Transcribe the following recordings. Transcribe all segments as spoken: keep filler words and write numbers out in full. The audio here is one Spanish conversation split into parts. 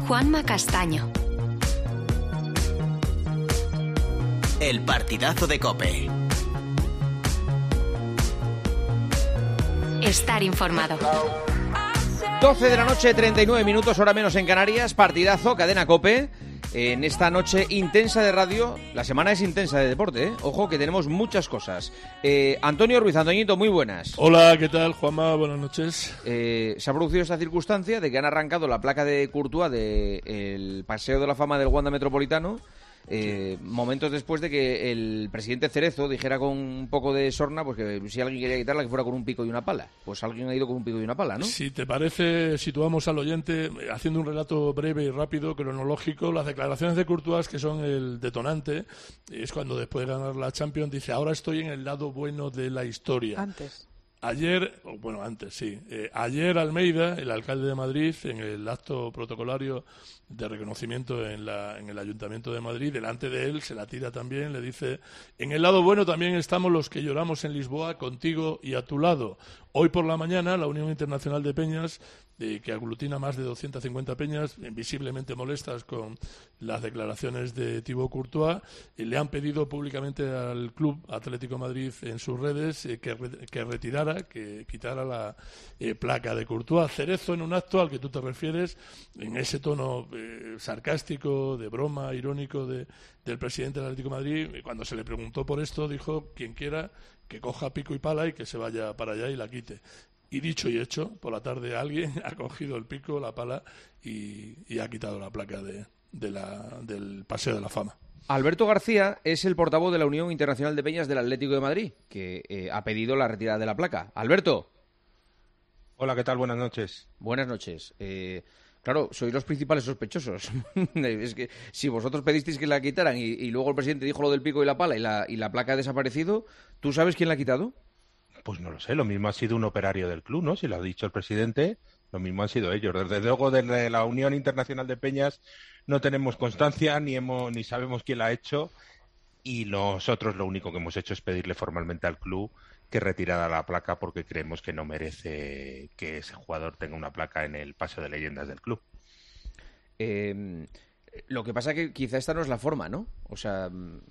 Juanma Castaño. El partidazo de COPE. Estar informado. doce de la noche, treinta y nueve minutos, hora menos en Canarias. Partidazo, cadena COPE. En esta noche intensa de radio, la semana es intensa de deporte, ¿eh? Ojo que tenemos muchas cosas. Eh, Antonio Ruiz, Antoñito, muy buenas. Hola, ¿qué tal, Juanma? Buenas noches. Eh, se ha producido esta circunstancia de que han arrancado la placa de Courtois del Paseo de la Fama del Wanda Metropolitano, eh, momentos después de que el presidente Cerezo dijera con un poco de sorna pues que si alguien quería quitarla, que fuera con un pico y una pala. Pues alguien ha ido con un pico y una pala, ¿no? Si te parece, situamos al oyente haciendo un relato breve y rápido, cronológico. Las declaraciones de Courtois, que son el detonante, es cuando después de ganar la Champions dice: ahora estoy en el lado bueno de la historia. Antes. Ayer, bueno, antes sí, eh, ayer Almeida, el alcalde de Madrid, en el acto protocolario de reconocimiento en, la, en el Ayuntamiento de Madrid, delante de él, se la tira también, le dice: en el lado bueno también estamos los que lloramos en Lisboa, contigo y a tu lado. Hoy por la mañana, la Unión Internacional de Peñas, eh, que aglutina más de doscientas cincuenta peñas, visiblemente molestas con las declaraciones de Thibaut Courtois, eh, le han pedido públicamente al Club Atlético Madrid en sus redes eh, que, re, que retirara, que quitara la eh, placa de Courtois. Cerezo, en un acto al que tú te refieres, en ese tono eh, sarcástico, de broma, irónico de, del presidente del Atlético de Madrid, cuando se le preguntó por esto, dijo: quien quiera que coja pico y pala y que se vaya para allá y la quite. Y dicho y hecho, por la tarde alguien ha cogido el pico, la pala y, y ha quitado la placa de, de la, del Paseo de la Fama. Alberto García es el portavoz de la Unión Internacional de Peñas del Atlético de Madrid, que eh, ha pedido la retirada de la placa. Alberto. Hola, ¿qué tal? Buenas noches. Buenas noches. Eh, claro, sois los principales sospechosos. Es que si vosotros pedisteis que la quitaran y, y luego el presidente dijo lo del pico y la pala y la, y la placa ha desaparecido, ¿tú sabes quién la ha quitado? Pues no lo sé, lo mismo ha sido un operario del club, ¿no? Si lo ha dicho el presidente, lo mismo han sido ellos. Desde luego, desde la Unión Internacional de Peñas no tenemos constancia, ni hemos, ni sabemos quién la ha hecho, y nosotros lo único que hemos hecho es pedirle formalmente al club que retirara la placa porque creemos que no merece que ese jugador tenga una placa en el Paseo de Leyendas del club. Eh, lo que pasa es que quizá esta no es la forma, ¿no? O sea,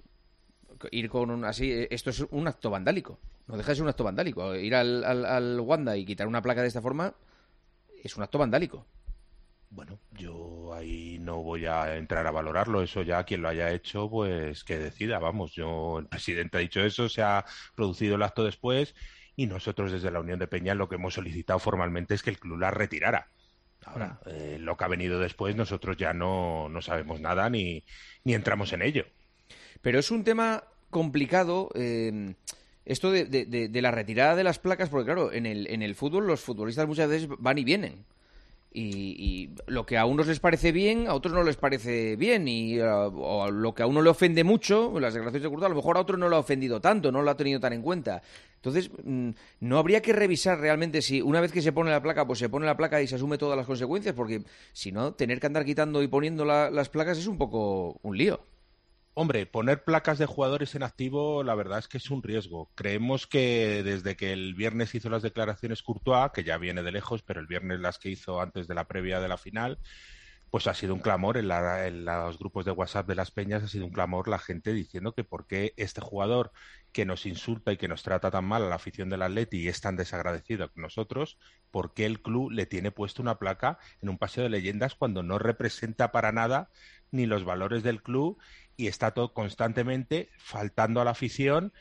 ir con un así, esto es un acto vandálico. No deja de ser un acto vandálico. Ir al, al, al Wanda y quitar una placa de esta forma es un acto vandálico. Bueno, yo ahí no voy a entrar a valorarlo. Eso ya quien lo haya hecho, pues que decida. Vamos, yo, el presidente ha dicho eso, se ha producido el acto después y nosotros desde la Unión de Peñas lo que hemos solicitado formalmente es que el club la retirara. Ahora, eh, lo que ha venido después nosotros ya no, no sabemos nada ni, ni entramos en ello. Pero es un tema complicado, eh, esto de, de, de, de la retirada de las placas, porque claro, en el, en el fútbol los futbolistas muchas veces van y vienen. Y, y lo que a unos les parece bien, a otros no les parece bien. Y uh, o lo que a uno le ofende mucho, las declaraciones de Courtois, a lo mejor a otro no lo ha ofendido tanto, no lo ha tenido tan en cuenta. Entonces, mmm, no habría que revisar realmente si una vez que se pone la placa, pues se pone la placa y se asume todas las consecuencias, porque si no, tener que andar quitando y poniendo la, las placas es un poco un lío. Hombre, poner placas de jugadores en activo, la verdad es que es un riesgo. Creemos que desde que el viernes hizo las declaraciones Courtois, que ya viene de lejos, pero el viernes las que hizo antes de la previa de la final, pues ha sido un clamor en, la, en los grupos de WhatsApp de las peñas, ha sido un clamor la gente diciendo que por qué este jugador que nos insulta y que nos trata tan mal a la afición del Atleti y es tan desagradecido con nosotros, por qué el club le tiene puesto una placa en un paseo de leyendas cuando no representa para nada ni los valores del club y está todo constantemente faltando a la afición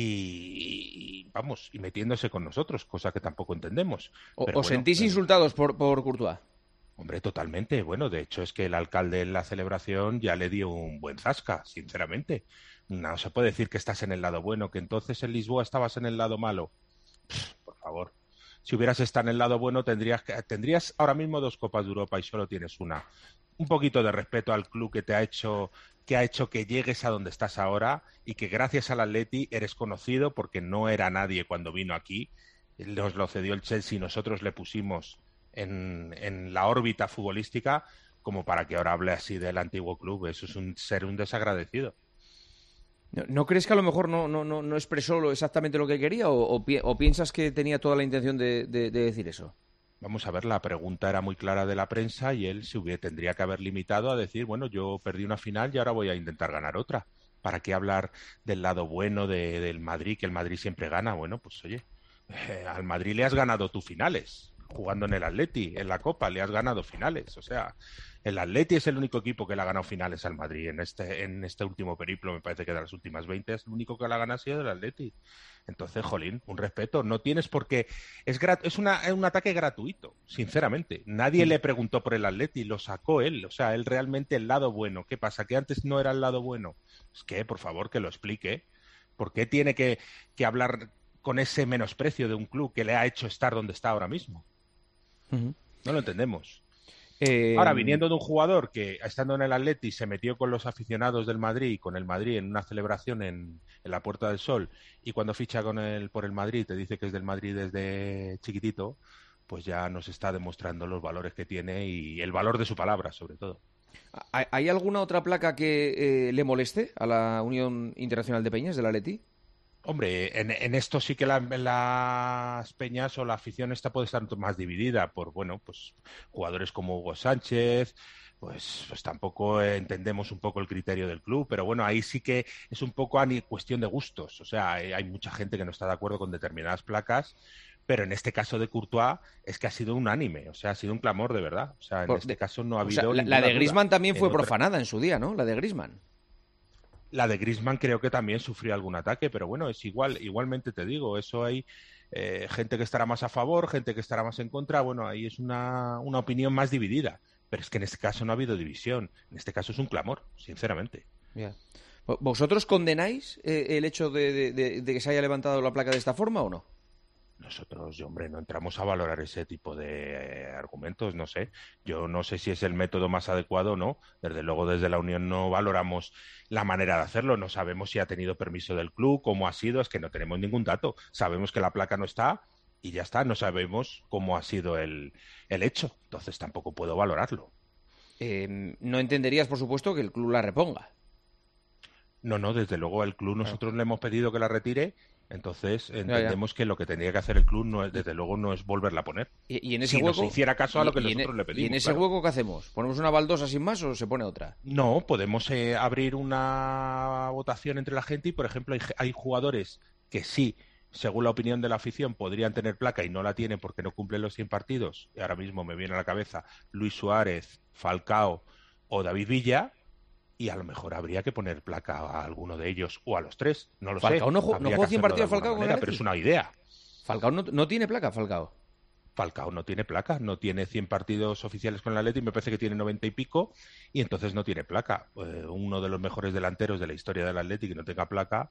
y, y vamos, y metiéndose con nosotros, cosa que tampoco entendemos. ¿O, Pero ¿Os bueno, sentís eh, insultados por, por Courtois? Hombre, totalmente. Bueno, de hecho es que el alcalde en la celebración ya le dio un buen zasca, sinceramente. No se puede decir que estás en el lado bueno, que entonces en Lisboa estabas en el lado malo. Pff, por favor. Si hubieras estado en el lado bueno, tendrías, que, tendrías ahora mismo dos Copas de Europa y solo tienes una. Un poquito de respeto al club que te ha hecho, que ha hecho que llegues a donde estás ahora y que gracias al Atleti eres conocido porque no era nadie cuando vino aquí. Nos lo cedió el Chelsea y nosotros le pusimos en, en la órbita futbolística como para que ahora hable así del antiguo club. Eso es un ser un desagradecido. ¿No, ¿no crees que a lo mejor no, no, no, no expresó lo, exactamente lo que quería o, o, pi o piensas que tenía toda la intención de, de, de decir eso? Vamos a ver, la pregunta era muy clara de la prensa y él se hubiera, tendría que haber limitado a decir, bueno, yo perdí una final y ahora voy a intentar ganar otra. ¿Para qué hablar del lado bueno de, del Madrid, que el Madrid siempre gana? Bueno, pues oye, eh, al Madrid le has ganado tú finales, jugando en el Atleti, en la Copa le has ganado finales. O sea, el Atleti es el único equipo que le ha ganado finales al Madrid en este, en este último periplo, me parece que de las últimas veinte es el único que la ha ganado ha sido el Atleti. Entonces, jolín, un respeto. No tienes por qué... Es, grat... es, una, es un ataque gratuito, sinceramente. Nadie le preguntó por el Atleti, lo sacó él. O sea, él realmente el lado bueno. ¿Qué pasa? ¿Que antes no era el lado bueno? Es que, por favor, que lo explique. ¿Por qué tiene que, que hablar con ese menosprecio de un club que le ha hecho estar donde está ahora mismo? Uh-huh. No lo entendemos. Eh... Ahora, viniendo de un jugador que, estando en el Atleti, se metió con los aficionados del Madrid y con el Madrid en una celebración en, en la Puerta del Sol, y cuando ficha con el, por el Madrid te dice que es del Madrid desde chiquitito, pues ya nos está demostrando los valores que tiene y el valor de su palabra, sobre todo. ¿Hay alguna otra placa que eh, le moleste a la Unión Internacional de Peñas del Atleti? Hombre, en, en esto sí que la, las peñas o la afición esta puede estar más dividida por, bueno, pues jugadores como Hugo Sánchez, pues, pues tampoco entendemos un poco el criterio del club, pero bueno, ahí sí que es un poco a cuestión de gustos. O sea, hay, hay mucha gente que no está de acuerdo con determinadas placas, pero en este caso de Courtois es que ha sido unánime, o sea, ha sido un clamor de verdad. O sea, en por, este caso no ha habido... O sea, la, la de Griezmann también fue profanada en su día, ¿no? La de Griezmann. La de Griezmann creo que también sufrió algún ataque, pero bueno, es igual, igualmente te digo, eso hay eh, gente que estará más a favor, gente que estará más en contra, bueno, ahí es una, una opinión más dividida, pero es que en este caso no ha habido división, en este caso es un clamor, sinceramente. Yeah. ¿Vosotros condenáis eh, el hecho de, de, de, de que se haya levantado la placa de esta forma o no? Nosotros, hombre, no entramos a valorar ese tipo de eh, argumentos, no sé. Yo no sé si es el método más adecuado o no. Desde luego, desde la Unión no valoramos la manera de hacerlo. No sabemos si ha tenido permiso del club, cómo ha sido, es que no tenemos ningún dato. Sabemos que la placa no está y ya está. No sabemos cómo ha sido el, el hecho. Entonces tampoco puedo valorarlo. Eh, no entenderías, por supuesto, que el club la reponga. No, no, desde luego el club nosotros claro. le hemos pedido que la retire. Entonces entendemos ya, ya. que lo que tendría que hacer el club no es, desde luego no es volverla a poner. Y, y en ese si hueco no se hiciera caso a lo que y, nosotros y le pedimos. ¿Y en ese claro. hueco qué hacemos? ¿Ponemos una baldosa sin más o se pone otra? No, podemos eh, abrir una votación entre la gente y, por ejemplo, hay, hay jugadores que sí, según la opinión de la afición, podrían tener placa y no la tienen porque no cumplen los cien partidos. Y ahora mismo me viene a la cabeza Luis Suárez, Falcao o David Villa. Y a lo mejor habría que poner placa a alguno de ellos o a los tres, no lo Falcao sé. No, no jugó cien partidos Falcao manera, con pero es una idea. Falcao no, no tiene placa, Falcao. Falcao no tiene placa, no tiene cien partidos oficiales con el Atleti, me parece que tiene noventa y pico, y entonces no tiene placa. Eh, uno de los mejores delanteros de la historia del Atleti que no tenga placa,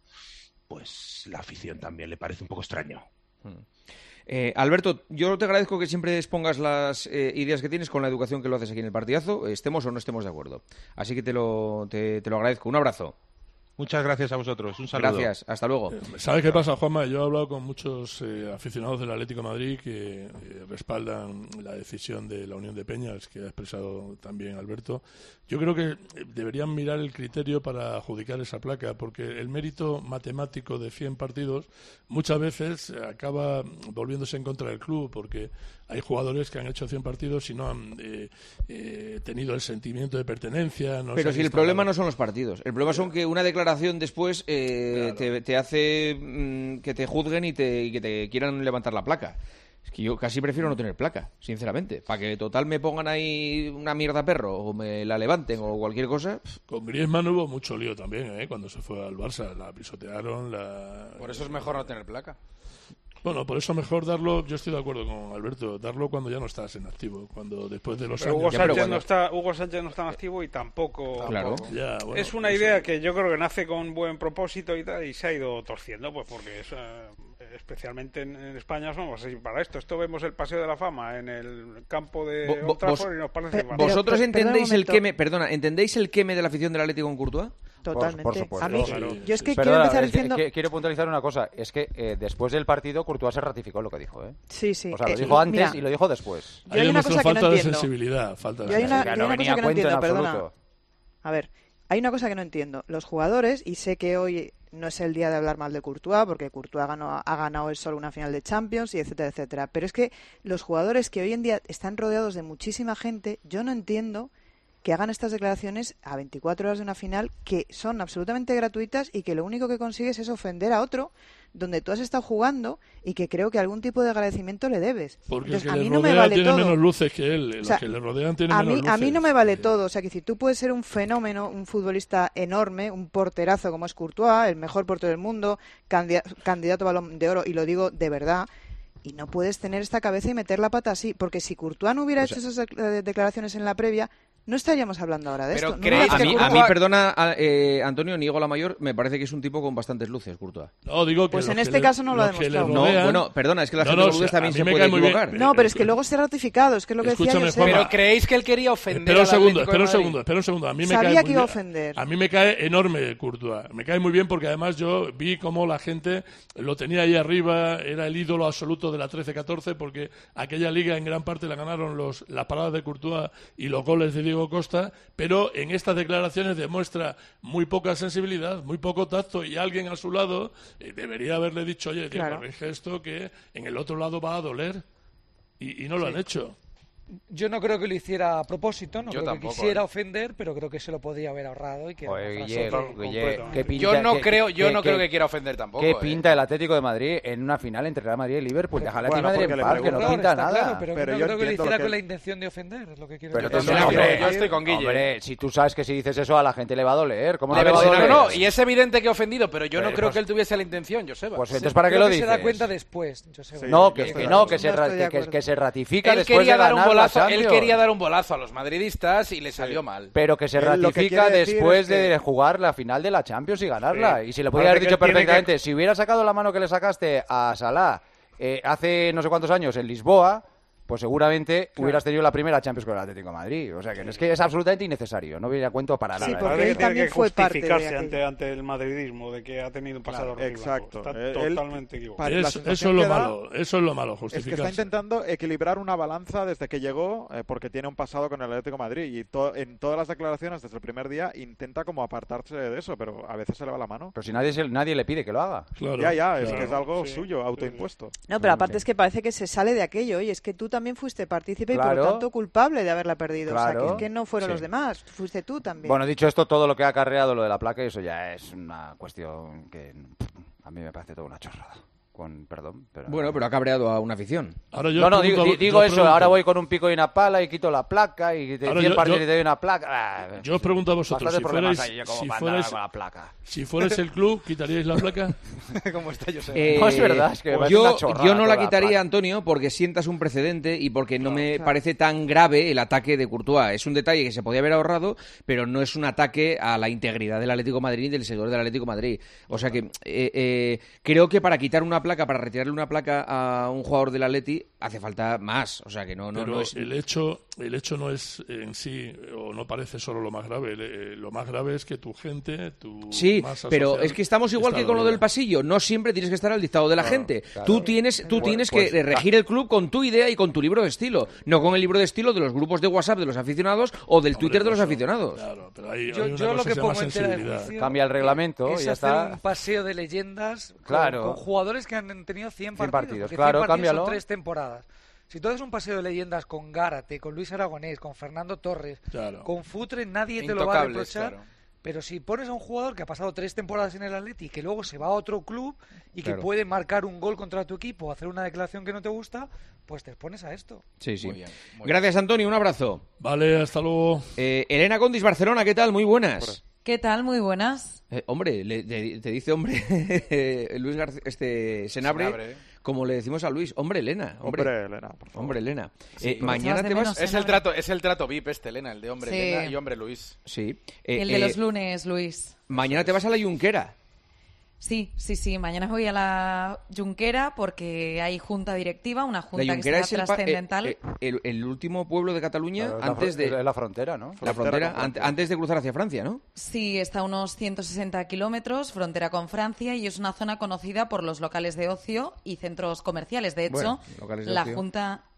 pues la afición también le parece un poco extraño. Hmm. Eh, Alberto, yo te agradezco que siempre expongas las eh, ideas que tienes con la educación que lo haces aquí en el partidazo, estemos o no estemos de acuerdo. Así que te lo, te, te lo agradezco. Un abrazo. Muchas gracias a vosotros. Un saludo. Gracias. Hasta luego. Eh, ¿Sabes qué pasa, Juanma? Yo he hablado con muchos eh, aficionados del Atlético de Madrid que eh, respaldan la decisión de la Unión de Peñas, que ha expresado también Alberto. Yo creo que deberían mirar el criterio para adjudicar esa placa, porque el mérito matemático de cien partidos muchas veces acaba volviéndose en contra del club, porque hay jugadores que han hecho cien partidos y no han eh, eh, tenido el sentimiento de pertenencia. No Pero si el problema no son los partidos, el problema son que una declaración después eh, claro. te, te hace mmm, que te juzguen y, te, y que te quieran levantar la placa. Es que yo casi prefiero no tener placa, sinceramente. Para que total me pongan ahí una mierda perro o me la levanten o cualquier cosa. Con Griezmann hubo mucho lío también, ¿eh? Cuando se fue al Barça, la pisotearon. La... Por eso es mejor no tener placa. Bueno, por eso mejor darlo, yo estoy de acuerdo con Alberto, darlo cuando ya no estás en activo, cuando después de los pero años... Hugo Sánchez, cuando... no está, Hugo Sánchez no está en activo y tampoco... Claro. Ya, bueno, es una eso... idea que yo creo que nace con buen propósito y tal, y se ha ido torciendo, pues porque es, eh, especialmente en, en España somos así para esto. Esto vemos el Paseo de la Fama en el campo de Old Trafford y nos parece... Pe ¿Vosotros pero, entendéis pero, el queme, perdona, ¿entendéis el queme de la afición del Atlético con Courtois? Totalmente. Por, por supuesto. A mí, claro. yo es que Perdona, quiero empezar es diciendo... que, quiero puntualizar una cosa, es que eh, después del partido Courtois se ratificó lo que dijo, ¿eh? Sí, sí. O sea, lo eh, dijo antes mira, y lo dijo después. Ahí hay una cosa falta que no de entiendo. sensibilidad, falta de yo hay una, sensibilidad. yo hay una No cosa que no entiendo, perdona. absoluto. A ver, hay una cosa que no entiendo. Los jugadores, y sé que hoy no es el día de hablar mal de Courtois, porque Courtois ganó, ha ganado él solo una final de Champions, y etcétera, etcétera. Pero es que los jugadores que hoy en día están rodeados de muchísima gente, yo no entiendo que hagan estas declaraciones a veinticuatro horas de una final, que son absolutamente gratuitas y que lo único que consigues es ofender a otro donde tú has estado jugando y que creo que algún tipo de agradecimiento le debes. Porque Entonces, el que a mí le no me rodea vale tiene todo. menos luces que él. O sea, los que le rodean tienen a menos mí, luces. a mí no me vale todo. O sea, que si tú puedes ser un fenómeno, un futbolista enorme, un porterazo como es Courtois, el mejor portero del mundo, candida- candidato a Balón de Oro, y lo digo de verdad, y no puedes tener esta cabeza y meter la pata así, porque si Courtois no hubiera O sea, hecho esas eh, declaraciones en la previa, no estaríamos hablando ahora de Pero esto. ¿creéis No, A que mí, Courtois- a mí, perdona, a- eh, Antonio, Niego la mayor, me parece que es un tipo con bastantes luces, Courtois. No, digo que Pues los en que este le- caso no lo ha los que le demostrado. No, rodean- bueno, perdona, es que la No, gente no, con luces o sea, también a mí se me puede cae muy bien. equivocar. No, pero es que luego se ha ratificado, es que es lo que Escúchame, decía Joseba. Pero ¿creéis que él quería ofender Espera un al segundo, Atlético espera de un Madrid? segundo, espera un segundo. A mí me Sabía cae que muy iba a bien- ofender. A mí me cae enorme Courtois. Me cae muy bien porque además yo vi cómo la gente lo tenía ahí arriba, era el ídolo absoluto de la trece catorce, porque aquella liga en gran parte la ganaron los las paradas de Courtois y los goles de Diego Costa, pero en estas declaraciones demuestra muy poca sensibilidad, muy poco tacto, y alguien a su lado eh, debería haberle dicho, oye, tío, Claro. corrige esto que en el otro lado va a doler. Y, y no lo han hecho. Yo no creo que lo hiciera a propósito, no Yo creo tampoco, que quisiera eh. ofender, pero creo que se lo podía haber ahorrado y que era Oye, una frase Guille, horrible. Guille, completamente. ¿qué pinta- Yo no qué- creo, yo qué- no qué- creo que quiera ofender tampoco. ¿Qué eh. pinta el Atlético de Madrid en una final entre Real Madrid y Liverpool? Déjale Bueno, a Madrid porque en le paz, que no pregunto- Claro, pinta está nada. claro, pero, Pero no yo creo que lo entiendo hiciera lo que- con la intención de ofender, es lo que quiero Pero decir. entonces, Yo hombre, yo estoy con Guille. Hombre, si tú sabes que si dices eso a la gente le va a doler, ¿cómo A no le ver, va a si doler? no, no, y es evidente que ha ofendido, pero yo no Pues, creo pues- que él tuviese la intención, Joseba. Pues Se- entonces, ¿para qué creo lo que dices? se da cuenta después, Joseba. Sí. No, yo que, estoy que de no, acuerdo. que se, No ra- estoy de que- acuerdo. que se ratifica él después quería de dar un ganar la bolazo, él Champions. quería dar un bolazo a los madridistas y le salió mal. Pero que se Él lo que ratifica quiere decir después es que- de jugar la final de la Champions y ganarla. Sí. Y si le podía Parece haber que dicho él tiene perfectamente, si hubiera sacado la mano que le sacaste a Salah eh, hace no sé cuántos años en Lisboa, pues seguramente hubieras tenido la primera Champions con el Atlético de Madrid. O sea, que es que es absolutamente innecesario. No viene a cuento para Sí, nada. porque Parece él que tiene también que fue parte de justificarse aquello. ante, ante el madridismo de que ha tenido un pasado horrible. exacto. Está Eh, él- totalmente equivocado. Para- la Es- sensación eso es lo que da malo, eso es lo malo, Es que está justificarse. intentando equilibrar una balanza desde que llegó, eh, porque tiene un pasado con el Atlético de Madrid y to- en todas las declaraciones desde el primer día intenta como apartarse de eso, pero a veces se le va la mano. Pero si nadie, se- nadie le pide que lo haga. Claro, ya, ya, es claro. que es algo sí, suyo, sí, autoimpuesto. No, pero aparte es que parece que se sale de aquello. Oye, es que tú también fuiste partícipe y por Claro. lo tanto culpable de haberla perdido. O sea, que Claro. es que no fueron Sí. los demás, fuiste tú también. Bueno, dicho esto, todo lo que ha acarreado lo de la placa, eso ya es una cuestión que pff, a mí me parece toda una chorrada. Con perdón, pero... Bueno, pero ha cabreado a una afición. Ahora yo No, no, pregunto- digo, yo digo eso, pregunto- ahora voy con un pico y una pala y quito la placa y te Ahora cien yo- partidos yo- y te doy una placa. Ah, Yo os pregunto a vosotros, bastantes si problemas fuerais, hay yo como si para andar fuerais, con la placa. si fuerais el club, ¿quitaríais la placa? ¿Cómo está Joseba? Eh, No, es verdad, es que me parece yo, una chorrada yo no la toda la quitaría, placa. Antonio, porque sientas un precedente y porque no me claro. parece tan grave el ataque de Courtois. Es un detalle que se podía haber ahorrado, pero no es un ataque a la integridad del Atlético de Madrid y del seguidor del Atlético de Madrid. O sea que eh, eh, creo que para quitar una placa, para retirarle una placa a un jugador del Atleti, hace falta más. O sea que no, no, Pero no es... el hecho el hecho no es en sí, o no parece solo lo más grave. Eh, lo más grave es que tu gente, tu Sí, masa pero social es que estamos igual está que con lo dolida. del pasillo. No siempre tienes que estar al dictado de la Claro, gente. claro. Tú tienes, tú Pues- tienes pues- que regir el club con tu idea y con tu libro de estilo, no con el libro de estilo de los grupos de WhatsApp de los aficionados o del Hombre, Twitter de los eso, aficionados. Claro, pero hay, Yo, hay una yo cosa lo se que llama pongo en tela de sensibilidad. juicio Cambia el reglamento es y ya hacer está. un paseo de leyendas con, Claro. con jugadores que han tenido cien partidos. partidos, porque claro, cien partidos cámbialo. son tres temporadas. Si tú haces un paseo de leyendas con Gárate, con Luis Aragonés, con Fernando Torres, Claro. con Futre, nadie te lo va a Intocables, reprochar. claro. Pero si pones a un jugador que ha pasado tres temporadas en el Atleti y que luego se va a otro club y que Claro. puede marcar un gol contra tu equipo o hacer una declaración que no te gusta, pues te expones a esto. Sí, sí. Muy bien, muy Gracias, Antonio. Un abrazo. Vale, hasta luego. Eh, Elena Condis, Barcelona, ¿qué tal? Muy buenas. ¿Qué tal? Muy buenas. Eh, hombre, le- te, te dice hombre Luis García, este Senabre, Senabre. como le decimos a Luis. Hombre, Elena. Hombre, Hombre, Elena, por favor. Hombre, Elena. Sí, Eh, lo mañana echabas de te vas... menos. Es el trato, es el trato V I P este, Elena, el de hombre Sí. Elena y hombre Luis. Sí. Eh, El de eh, los lunes, Luis. Mañana te vas a la Junquera. Sí, sí, sí. Mañana voy a la Junquera porque hay junta directiva, una La junta que Junquera será es el, pa- trascendental. eh, eh, el, el último pueblo de Cataluña Claro, es la antes fron- de... es la frontera, ¿no? La Frontera frontera, con an- Francia. antes de cruzar hacia Francia, ¿no? Sí, está a unos ciento sesenta kilómetros, frontera con Francia, y es una zona conocida por los locales de ocio y centros comerciales. De hecho, Bueno, locales de la ocio. Junta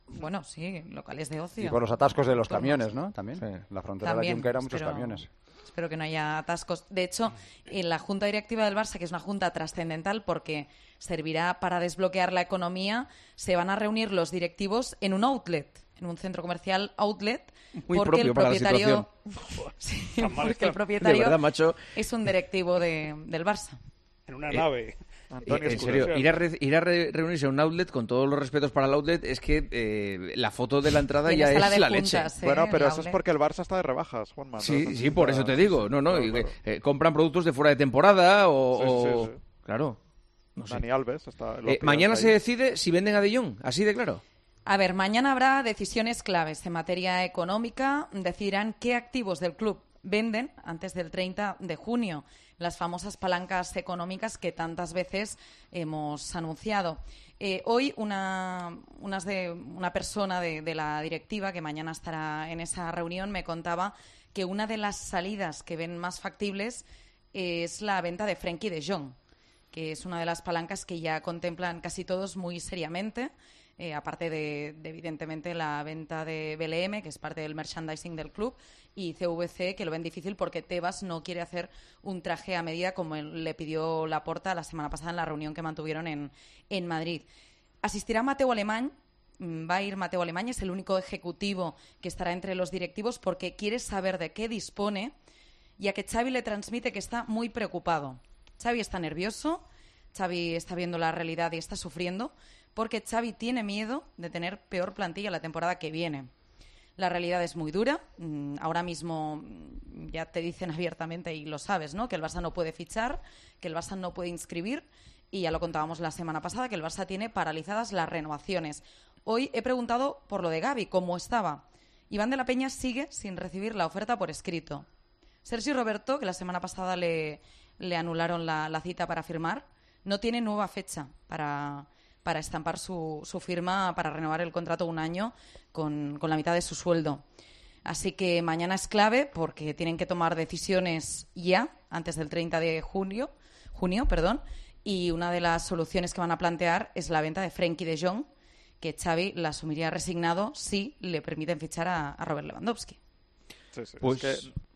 Bueno, sí, locales de ocio. Y por los atascos de los Por camiones, más. ¿no? También. Sí. La frontera También, de la Junquera, muchos espero- camiones. Espero que no haya atascos. De hecho, en la Junta Directiva del Barça, que es una junta trascendental porque servirá para desbloquear la economía, se van a reunir los directivos en un outlet, en un centro comercial outlet, Muy porque propio el para la propietario, situación. Sí, Tan mal porque está. el propietario De verdad, macho. es un directivo de- del Barça. En una Eh, nave. Antonio Eh, en serio, Escuresión. ir a, re- ir a re- reunirse a un outlet, con todos los respetos para el outlet, es que eh, la foto de la entrada Y en ya sala es de la juntas, leche. ¿eh? Bueno, pero el eso es outlet. porque el Barça está de rebajas, Juanma. Sí, ¿no? sí, por eso te digo. No, no, Claro, y que, claro. eh, compran productos de fuera de temporada o... Sí, sí, o- sí. Claro. No sé. Dani Alves está... lo Eh, pillas mañana ahí. se decide si venden a De Jong, así de claro. A ver, mañana habrá decisiones claves en materia económica. Decidirán qué activos del club venden antes del treinta de junio. Las famosas palancas económicas que tantas veces hemos anunciado. Eh, hoy una, unas de, una persona de, de la directiva, que mañana estará en esa reunión, me contaba que una de las salidas que ven más factibles es la venta de Frenkie de Jong, que es una de las palancas que ya contemplan casi todos muy seriamente. Eh, aparte de, de, evidentemente, la venta de B L M, que es parte del merchandising del club, y C V C, que lo ven difícil porque Tebas no quiere hacer un traje a medida como él, le pidió Laporta la semana pasada en la reunión que mantuvieron en, en Madrid. Asistirá Mateu Alemany, va a ir Mateu Alemany, es el único ejecutivo que estará entre los directivos porque quiere saber de qué dispone, y a que Xavi le transmite que está muy preocupado. Xavi está nervioso, Xavi está viendo la realidad y está sufriendo, porque Xavi tiene miedo de tener peor plantilla la temporada que viene. La realidad es muy dura. Ahora mismo ya te dicen abiertamente, y lo sabes, ¿no?, que el Barça no puede fichar, que el Barça no puede inscribir, y ya lo contábamos la semana pasada, que el Barça tiene paralizadas las renovaciones. Hoy he preguntado por lo de Gavi, cómo estaba. Iván de la Peña sigue sin recibir la oferta por escrito. Sergio Roberto, que la semana pasada le, le anularon la, la cita para firmar, no tiene nueva fecha para... para estampar su, su firma para renovar el contrato un año con, con la mitad de su sueldo. Así que mañana es clave porque tienen que tomar decisiones ya, antes del treinta de junio, junio, perdón, y una de las soluciones que van a plantear es la venta de Frenkie de Jong, que Xavi la asumiría resignado si le permiten fichar a, a Robert Lewandowski. Sí, sí. Pues... Es que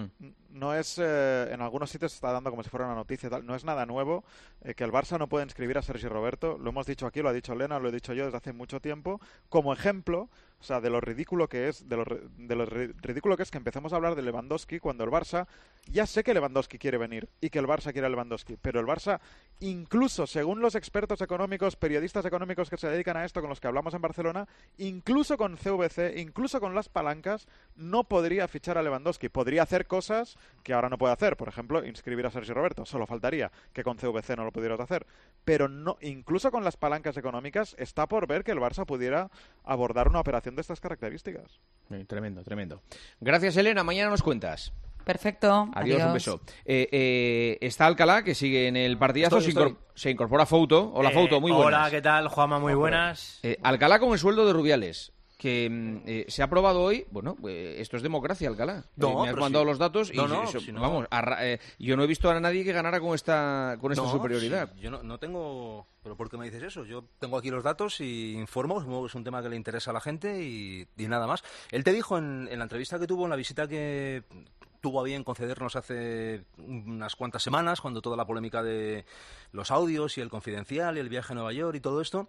no es, eh, en algunos sitios se está dando como si fuera una noticia, tal. No es nada nuevo eh, que el Barça no puede inscribir a Sergi Roberto. Lo hemos dicho aquí, lo ha dicho Lena, lo he dicho yo desde hace mucho tiempo. Como ejemplo, o sea, de lo ridículo que es, de lo, de lo ridículo que es que empecemos a hablar de Lewandowski cuando el Barça, ya sé que Lewandowski quiere venir y que el Barça quiere a Lewandowski, pero el Barça, incluso según los expertos económicos, periodistas económicos que se dedican a esto, con los que hablamos en Barcelona, incluso con C V C, incluso con las palancas, no podría fichar a Lewandowski. Podría hacer cosas que ahora no puede hacer, por ejemplo, inscribir a Sergio Roberto. Solo faltaría que con C V C no lo pudieras hacer. Pero no, incluso con las palancas económicas, está por ver que el Barça pudiera abordar una operación de estas características. Sí, tremendo, tremendo. Gracias, Elena. Mañana nos cuentas. Perfecto. Adiós, adiós. un beso. Eh, eh, está Alcalá, que sigue en el partidazo. Estoy, se, incor- estoy. se incorpora Fouto. Hola, Eh, Fouto, muy buenas. Hola, ¿qué tal, Juanma? Muy buenas. Eh, Alcalá con el sueldo de Rubiales, que mm, eh, se ha aprobado hoy. Bueno, eh, esto es democracia, Alcalá. No, Eh, me has pero mandado sí. los datos y No, no, eso- si no- vamos, arra- eh, yo no he visto a nadie que ganara con esta con esta No, superioridad. sí, yo no, no tengo... ¿Pero por qué me dices eso? Yo tengo aquí los datos y informo, supongo que es un tema que le interesa a la gente y, y nada más. Él te dijo en, en la entrevista que tuvo, en la visita que tuvo a bien concedernos hace unas cuantas semanas, cuando toda la polémica de los audios y el confidencial y el viaje a Nueva York y todo esto,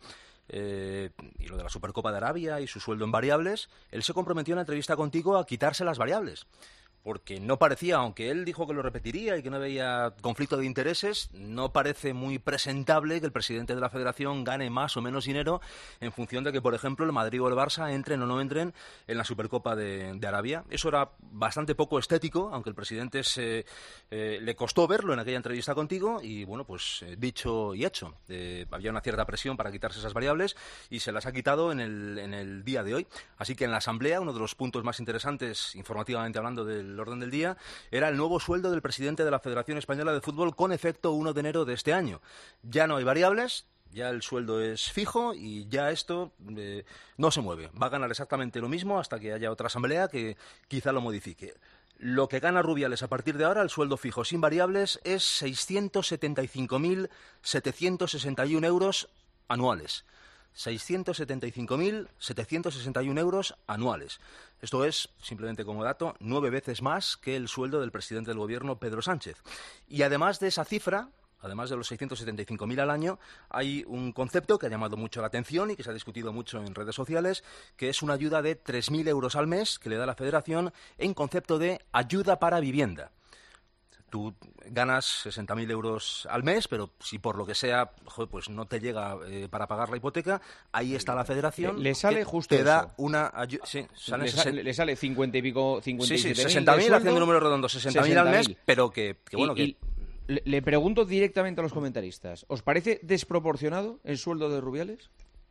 eh, y lo de la Supercopa de Arabia y su sueldo en variables, él se comprometió en la entrevista contigo a quitarse las variables. Porque no parecía, aunque él dijo que lo repetiría y que no veía conflicto de intereses, no parece muy presentable que el presidente de la Federación gane más o menos dinero en función de que, por ejemplo, el Madrid o el Barça entren o no entren en la Supercopa de, de Arabia. Eso era bastante poco estético, aunque el presidente se, eh, le costó verlo en aquella entrevista contigo y, bueno, pues eh, dicho y hecho. Eh, había una cierta presión para quitarse esas variables y se las ha quitado en el, en el día de hoy. Así que en la Asamblea, uno de los puntos más interesantes, informativamente hablando, del el orden del día, era el nuevo sueldo del presidente de la Federación Española de Fútbol con efecto uno de enero de este año. Ya no hay variables, ya el sueldo es fijo y ya esto eh, no se mueve. Va a ganar exactamente lo mismo hasta que haya otra asamblea que quizá lo modifique. Lo que gana Rubiales a partir de ahora, el sueldo fijo sin variables, es seiscientos setenta y cinco mil setecientos sesenta y uno euros anuales. seiscientos setenta y cinco mil setecientos sesenta y uno euros anuales. Esto es, simplemente como dato, nueve veces más que el sueldo del presidente del gobierno, Pedro Sánchez. Y además de esa cifra, además de los seiscientos setenta y cinco mil al año, hay un concepto que ha llamado mucho la atención y que se ha discutido mucho en redes sociales, que es una ayuda de tres mil euros al mes que le da la Federación en concepto de ayuda para vivienda. Tú ganas sesenta mil euros al mes, pero si por lo que sea, joder, pues no te llega eh, para pagar la hipoteca, ahí está la Federación. Le, le sale que justo te da eso. una ayuda. Sí, sale le, sa le sale cincuenta y pico, cincuenta y siete sí, sí, sesenta mil haciendo números redondos, sesenta mil al mes, pero que, que bueno, y, que... Y le, le pregunto directamente a los comentaristas, ¿os parece desproporcionado el sueldo de Rubiales?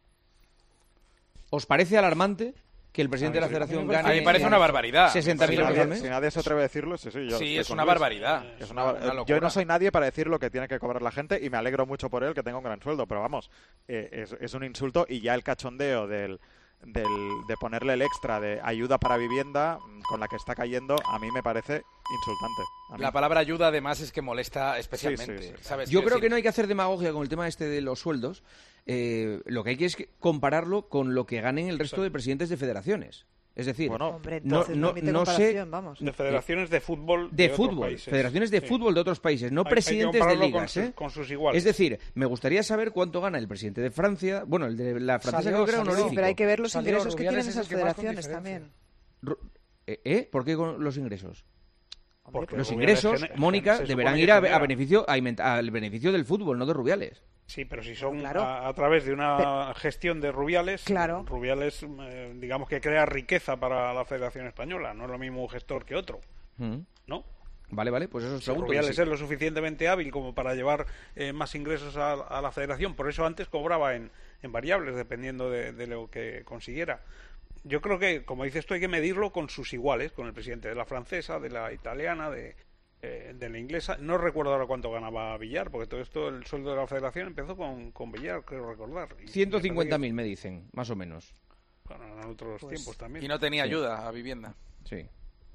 ¿Os parece alarmante que el presidente de la Federación gane? A mí me parece una barbaridad. sesenta mil si, euros al mes. si nadie se atreve a decirlo, sí, sí. Yo sí, estoy es con una Luis. barbaridad. Es una bar... una yo no soy nadie para decir lo que tiene que cobrar la gente y me alegro mucho por él que tenga un gran sueldo, pero vamos, eh, es, es un insulto y ya el cachondeo del, del, de ponerle el extra de ayuda para vivienda con la que está cayendo a mí me parece insultante. A mí. La palabra ayuda además es que molesta especialmente. Sí, sí, sí. ¿sabes? Yo Quiero creo decir, que no hay que hacer demagogia con el tema este de los sueldos. Eh, lo que hay que es que compararlo con lo que ganen el resto de presidentes de federaciones. Es decir, bueno, Hombre, no, entonces no, permite no sé comparación, vamos. De federaciones de fútbol de, de fútbol, otros países. federaciones de Sí. fútbol de otros países, no Hay- hay que presidentes de compararlo ligas, con sus- ¿eh? con sus iguales. Es decir, me gustaría saber cuánto gana el presidente de Francia, bueno, el de la francesa Salió, creo que era salió. honorífico. Sí, pero hay que ver los Salió ingresos que Rubiales tienen es el esas que más con federaciones diferencia. también. Ru- ¿Eh? ¿Eh? ¿Por qué con los ingresos? Porque Los Rubiales ingresos, gene- Mónica, se supone deberán que ir a, genera. a beneficio a invent- al beneficio del fútbol, no de Rubiales. Sí, pero si son Claro. a, a través de una gestión de Rubiales, Claro. Rubiales, eh, digamos que crea riqueza para la Federación Española. No es lo mismo un gestor que otro, Mm. ¿no? Vale, vale, pues eso os Si pregunto. Rubiales sí. es lo suficientemente hábil como para llevar eh, más ingresos a, a la Federación. Por eso antes cobraba en, en variables, dependiendo de, de lo que consiguiera. Yo creo que, como dices tú, hay que medirlo con sus iguales, con el presidente de la francesa, de la italiana, de, eh, de la inglesa. No recuerdo ahora cuánto ganaba Villar, porque todo esto, el sueldo de la Federación empezó con, con Villar, creo recordar. Y ciento me cincuenta parece mil me dicen, más o menos. que- Bueno, en otros Pues- tiempos también. Y no tenía Sí. ayuda a vivienda. Sí.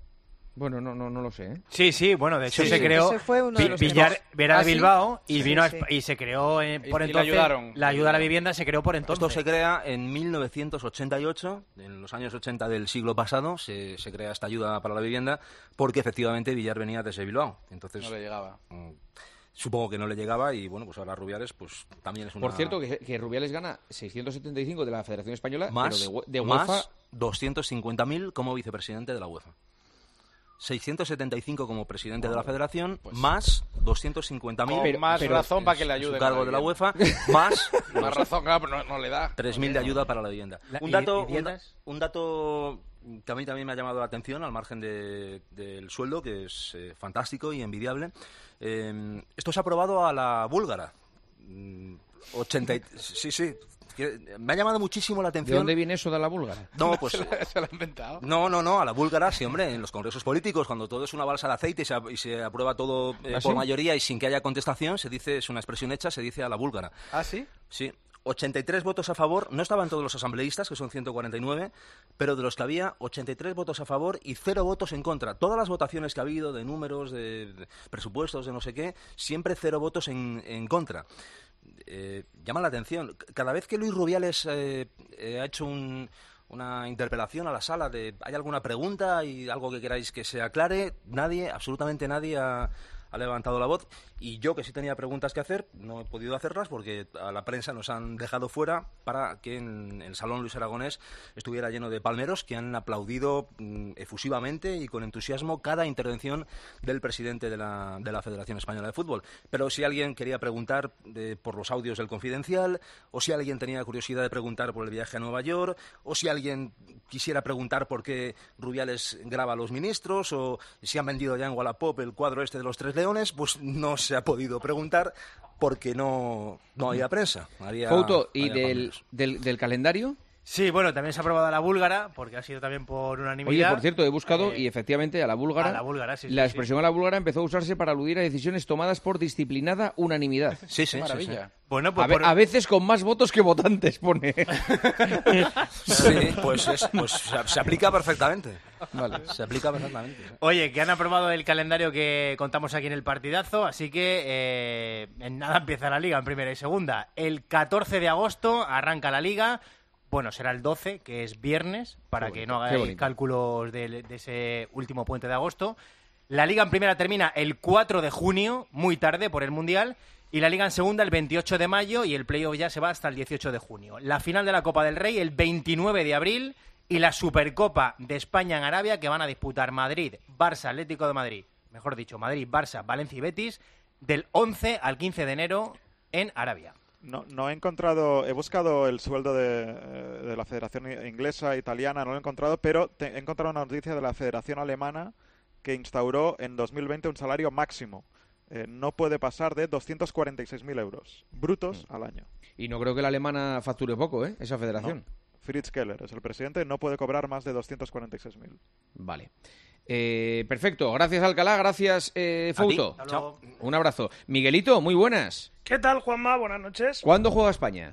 Bueno, no, no, no lo sé, ¿eh? Sí, sí, bueno, de hecho Sí, se sí. creó Ese fue uno de Vi- los Villar temas. era ¿Ah, de sí? Bilbao y Sí, vino a sí. Espa- y se creó eh, Y- por y le entonces ayudaron. la ayuda a la vivienda se creó por entonces. Esto se crea en mil novecientos ochenta y ocho, en los años ochenta del siglo pasado, se, se crea esta ayuda para la vivienda, porque efectivamente Villar venía desde Bilbao. Entonces, No le llegaba. mm, supongo que no le llegaba y bueno, pues ahora Rubiales pues también es una... Por cierto, que, que Rubiales gana seiscientos setenta y cinco de la Federación Española, más, pero de, we- de más UEFA... doscientos cincuenta mil como vicepresidente de la UEFA. seiscientos setenta y cinco como presidente de la Federación, más doscientos cincuenta mil Con más pero- razón para que le en su ayude. cargo de la UEFA, más Más razón, claro, pero no, no le da. tres mil de ayuda para la vivienda. La- Un y- dato, y un, dietas. da- un dato que a mí también me ha llamado la atención, al margen de- del sueldo, que es eh, fantástico y envidiable. Eh, esto se ha aprobado a la búlgara. Mm, ochenta y- sí, sí. que- Me ha llamado muchísimo la ¿De atención. dónde viene eso de la búlgara? No, pues... Se lo- se lo ha inventado. No, no, no, a la búlgara, sí, hombre, en los congresos políticos, cuando todo es una balsa de aceite y se, ap- y se aprueba todo eh, ¿Ah, por sí? mayoría y sin que haya contestación, se dice, es una expresión hecha, se dice a la búlgara. ¿Ah, sí? Sí, ochenta y tres votos a favor, no estaban todos los asambleístas, que son ciento cuarenta y nueve, pero de los que había, ochenta y tres votos a favor y cero votos en contra. Todas las votaciones que ha habido de números, de, de presupuestos, de no sé qué, siempre cero votos en, en contra. Eh, llama la atención. Cada vez que Luis Rubiales eh, eh, ha hecho un- una interpelación a la sala de ¿hay alguna pregunta y algo que queráis que se aclare? Nadie, absolutamente nadie ha, ha levantado la voz. Y yo, que sí tenía preguntas que hacer, no he podido hacerlas porque a la prensa nos han dejado fuera para que en el Salón Luis Aragonés estuviera lleno de palmeros que han aplaudido mm, efusivamente y con entusiasmo cada intervención del presidente de la, de la Federación Española de Fútbol. Pero si alguien quería preguntar de- por los audios del Confidencial, o si alguien tenía curiosidad de preguntar por el viaje a Nueva York, o si alguien quisiera preguntar por qué Rubiales graba a los ministros, o si han vendido ya en Wallapop el cuadro este de los tres leones, pues no se ha podido preguntar porque no, no había prensa. Había, Fouto, ¿y había del, palmeros. del, del calendario? Sí, bueno, también se ha aprobado a la búlgara, porque ha sido también por unanimidad. Oye, por cierto, he buscado Eh, y efectivamente a la búlgara, a la búlgara, sí, sí, la sí. expresión a la búlgara empezó a usarse para aludir a decisiones tomadas por disciplinada unanimidad. Sí, sí, sí, Maravilla. Bueno, A, pues ve- por- a veces con más votos que votantes, pone. sí. Sí, pues, es- pues se, se aplica perfectamente. Vale. Se aplica perfectamente. ¿Sí? Oye, que han aprobado el calendario que contamos aquí en el partidazo, así que eh, en nada empieza la Liga en primera y segunda. El catorce de agosto arranca la Liga. Bueno, será el doce, que es viernes, para que no hagáis cálculos de, de ese último puente de agosto. La Liga en primera termina el cuatro de junio, muy tarde por el Mundial, y la Liga en segunda el veintiocho de mayo y el playoff ya se va hasta el dieciocho de junio. La final de la Copa del Rey el veintinueve de abril y la Supercopa de España en Arabia que van a disputar Madrid, Barça, Atlético de Madrid, mejor dicho, Madrid, Barça, Valencia y Betis, del once al quince de enero en Arabia. No, no he encontrado, he buscado el sueldo de, de la Federación Inglesa, Italiana, no lo he encontrado, pero te, he encontrado una noticia de la Federación Alemana que instauró en dos mil veinte un salario máximo. Eh, no puede pasar de doscientos cuarenta y seis mil euros brutos mm. al año. Y no creo que la alemana facture poco, ¿eh? Esa federación. No. Fritz Keller es el presidente, no puede cobrar más de doscientos cuarenta y seis mil. Vale. Eh, perfecto. Gracias, Alcalá. Gracias, eh, Fouto. Chao. Un abrazo. Miguelito, muy buenas. ¿Qué tal, Juanma? Buenas noches. ¿Cuándo juega España?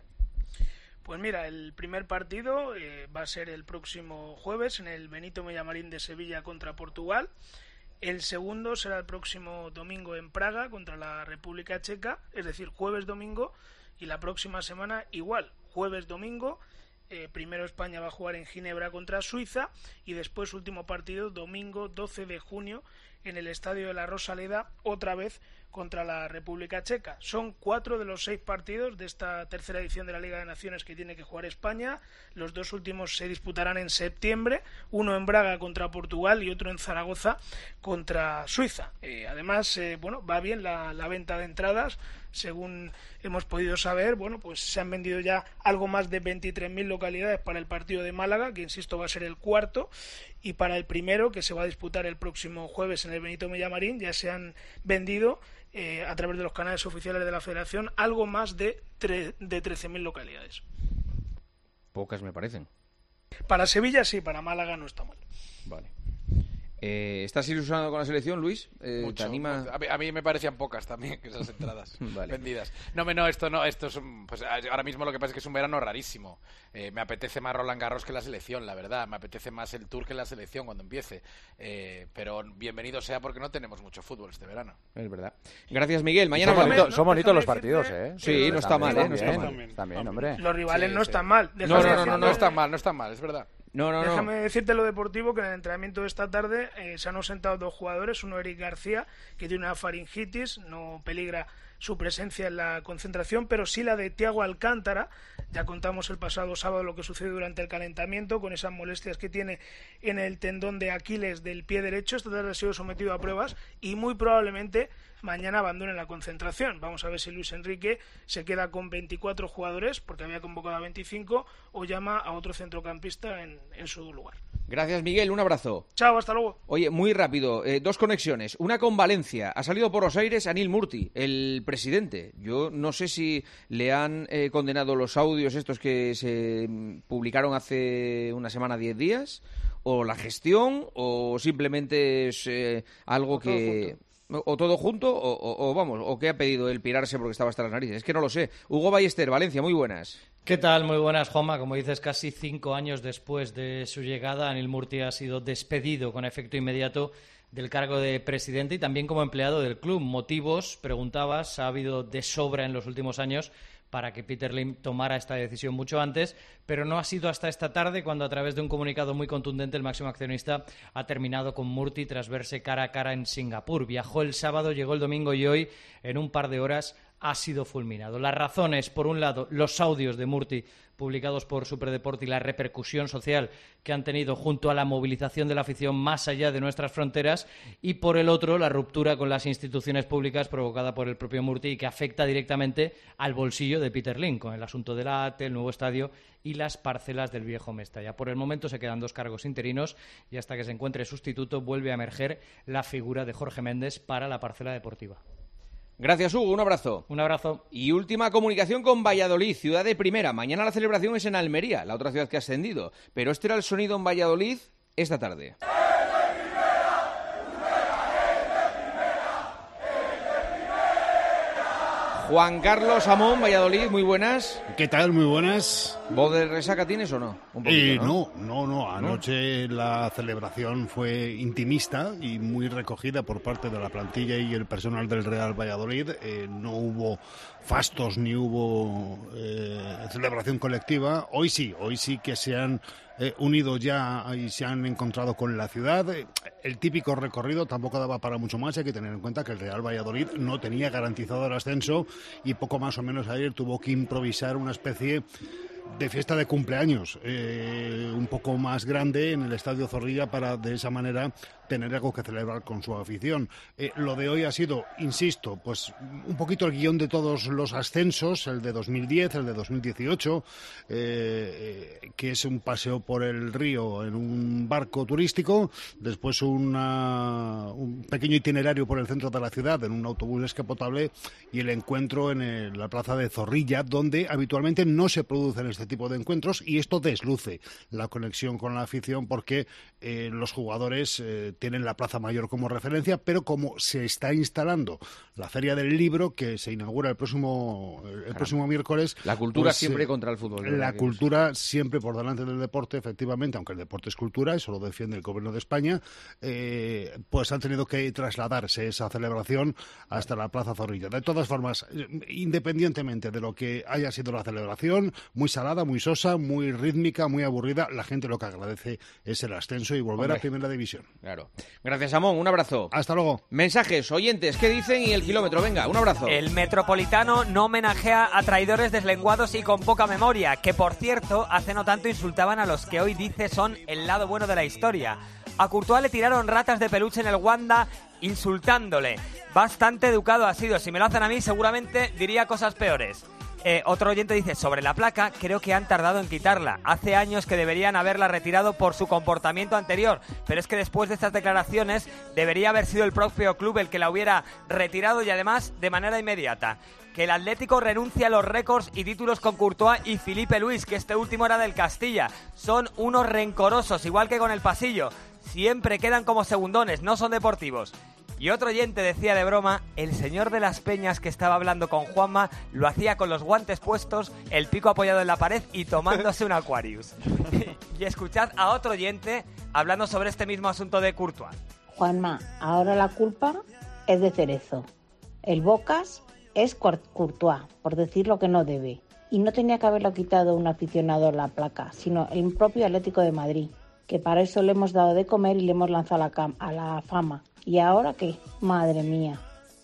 Pues mira, el primer partido eh, va a ser el próximo jueves en el Benito Villamarín de Sevilla contra Portugal. El segundo será el próximo domingo en Praga contra la República Checa, es decir, jueves-domingo, y la próxima semana igual, jueves-domingo. Eh, primero España va a jugar en Ginebra contra Suiza y después último partido domingo doce de junio en el Estadio de la Rosaleda, otra vez contra la República Checa. Son cuatro de los seis partidos de esta tercera edición de la Liga de Naciones que tiene que jugar España. Los dos últimos se disputarán en septiembre, uno en Braga contra Portugal y otro en Zaragoza contra Suiza. Eh, además, eh, bueno, va bien la, la venta de entradas. Según hemos podido saber, bueno, pues se han vendido ya algo más de veintitrés mil localidades para el partido de Málaga, que insisto va a ser el cuarto, y para el primero, que se va a disputar el próximo jueves en el Benito Villamarín, ya se han vendido eh, a través de los canales oficiales de la Federación algo más de, tre- de trece mil localidades. Pocas me parecen. Para Sevilla sí, para Málaga no está mal. Vale. Eh, ¿Estás ilusionado con la selección, Luis? Eh, Mucho. ¿Te anima? A mí, a mí me parecían pocas también esas entradas vale. vendidas. No, no, esto no, esto es un, pues ahora mismo lo que pasa es que es un verano rarísimo. Eh, me apetece más Roland Garros que la selección, la verdad. Me apetece más el Tour que la selección cuando empiece. Eh, pero bienvenido sea porque no tenemos mucho fútbol este verano. Es verdad. Gracias, Miguel. Mañana son, bonito, no, son bonitos los partidos, ¿eh? Sí, no está mal, ¿eh? No está mal. También, también, hombre. Los rivales sí, no sí. están mal. No, no, no, no, no están mal, no están mal, es verdad. No, no, Déjame no. decirte lo deportivo, que en el entrenamiento de esta tarde eh, se han ausentado dos jugadores, uno Eric García, que tiene una faringitis, no peligra su presencia en la concentración, pero sí la de Thiago Alcántara. Ya contamos el pasado sábado lo que sucedió durante el calentamiento, con esas molestias que tiene en el tendón de Aquiles del pie derecho. Esta tarde ha sido sometido a pruebas y muy probablemente mañana abandone la concentración. Vamos a ver si Luis Enrique se queda con veinticuatro jugadores, porque había convocado a veinticinco, o llama a otro centrocampista en, en su lugar. Gracias, Miguel. Un abrazo. Chao, hasta luego. Oye, muy rápido, eh, dos conexiones. Una con Valencia. Ha salido por los aires Anil Murti, el presidente. Yo no sé si le han eh, condenado los audios estos que se mm, publicaron hace una semana, diez días, o la gestión, o simplemente es eh, algo que... O todo junto, o, o, o vamos, o que ha pedido el pirarse porque estaba hasta las narices. Es que no lo sé. Hugo Ballester, Valencia, muy buenas. ¿Qué tal? Muy buenas, Juanma. Como dices, casi cinco años después de su llegada, Anil Murti ha sido despedido con efecto inmediato del cargo de presidente y también como empleado del club. Motivos, preguntabas, ha habido de sobra en los últimos años para que Peter Lim tomara esta decisión mucho antes, pero no ha sido hasta esta tarde cuando a través de un comunicado muy contundente el máximo accionista ha terminado con Murti tras verse cara a cara en Singapur. Viajó el sábado, llegó el domingo y hoy en un par de horas ha sido fulminado. Las razones, por un lado, los audios de Murti publicados por Superdeporte y la repercusión social que han tenido junto a la movilización de la afición más allá de nuestras fronteras, y por el otro, la ruptura con las instituciones públicas provocada por el propio Murti y que afecta directamente al bolsillo de Peter Lim, con el asunto del A T E, el nuevo estadio y las parcelas del viejo Mestalla. Por el momento se quedan dos cargos interinos y hasta que se encuentre sustituto vuelve a emerger la figura de Jorge Méndez para la parcela deportiva. Gracias, Hugo. Un abrazo. Un abrazo. Y última comunicación con Valladolid, ciudad de primera. Mañana la celebración es en Almería, la otra ciudad que ha ascendido. Pero este era el sonido en Valladolid esta tarde. Juan Carlos Amón, Valladolid, muy buenas. ¿Qué tal? Muy buenas. ¿Vos de resaca tienes o no? Un poquito, eh, ¿no? No, no, no. Anoche ¿no? La celebración fue intimista y muy recogida por parte de la plantilla y el personal del Real Valladolid. Eh, no hubo fastos ni hubo eh, celebración colectiva. Hoy sí, hoy sí que se han eh, unido ya y se han encontrado con la ciudad. El típico recorrido tampoco daba para mucho más. Hay que tener en cuenta que el Real Valladolid no tenía garantizado el ascenso y poco más o menos ayer tuvo que improvisar una especie de fiesta de cumpleaños eh, un poco más grande en el Estadio Zorrilla para de esa manera tener algo que celebrar con su afición. Eh, lo de hoy ha sido, insisto, pues un poquito el guión de todos los ascensos, el de dos mil diez, el de dos mil dieciocho, eh, eh, que es un paseo por el río en un barco turístico, después una, un pequeño itinerario por el centro de la ciudad en un autobús descapotable y el encuentro en el, la plaza de Zorrilla, donde habitualmente no se producen este tipo de encuentros y esto desluce la conexión con la afición porque eh, los jugadores eh, tienen la Plaza Mayor como referencia, pero como se está instalando la Feria del Libro, que se inaugura el próximo el Claro. próximo miércoles... La cultura pues, siempre eh, contra el fútbol. La que cultura siempre por delante del deporte, efectivamente, aunque el deporte es cultura, eso lo defiende el Gobierno de España, eh, pues han tenido que trasladarse esa celebración hasta la Plaza Zorrilla. De todas formas, independientemente de lo que haya sido la celebración, muy salada, muy sosa, muy rítmica, muy aburrida, la gente lo que agradece es el ascenso y volver Hombre. a Primera División. Claro. Gracias, Amón. Un abrazo. Hasta luego. Mensajes, oyentes, ¿qué dicen? Y el kilómetro. Venga, un abrazo. El Metropolitano no homenajea a traidores deslenguados y con poca memoria, que por cierto, hace no tanto insultaban a los que hoy dice son el lado bueno de la historia. A Courtois le tiraron ratas de peluche en el Wanda insultándole. Bastante educado ha sido. Si me lo hacen a mí, seguramente diría cosas peores. Eh, otro oyente dice, sobre la placa, creo que han tardado en quitarla. Hace años que deberían haberla retirado por su comportamiento anterior, pero es que después de estas declaraciones debería haber sido el propio club el que la hubiera retirado y además de manera inmediata. Que el Atlético renuncie a los récords y títulos con Courtois y Filipe Luis, que este último era del Castilla. Son unos rencorosos, igual que con el Pasillo. Siempre quedan como segundones, no son deportivos. Y otro oyente decía de broma, el señor de las Peñas que estaba hablando con Juanma lo hacía con los guantes puestos, el pico apoyado en la pared y tomándose un Aquarius. Y escuchad a otro oyente hablando sobre este mismo asunto de Courtois. Juanma, ahora la culpa es de Cerezo. El Bocas es Courtois, por decir lo que no debe. Y no tenía que haberlo quitado un aficionado en la placa, sino el propio Atlético de Madrid, que para eso le hemos dado de comer y le hemos lanzado a la, cam- a la fama. ¿Y ahora qué? Madre mía.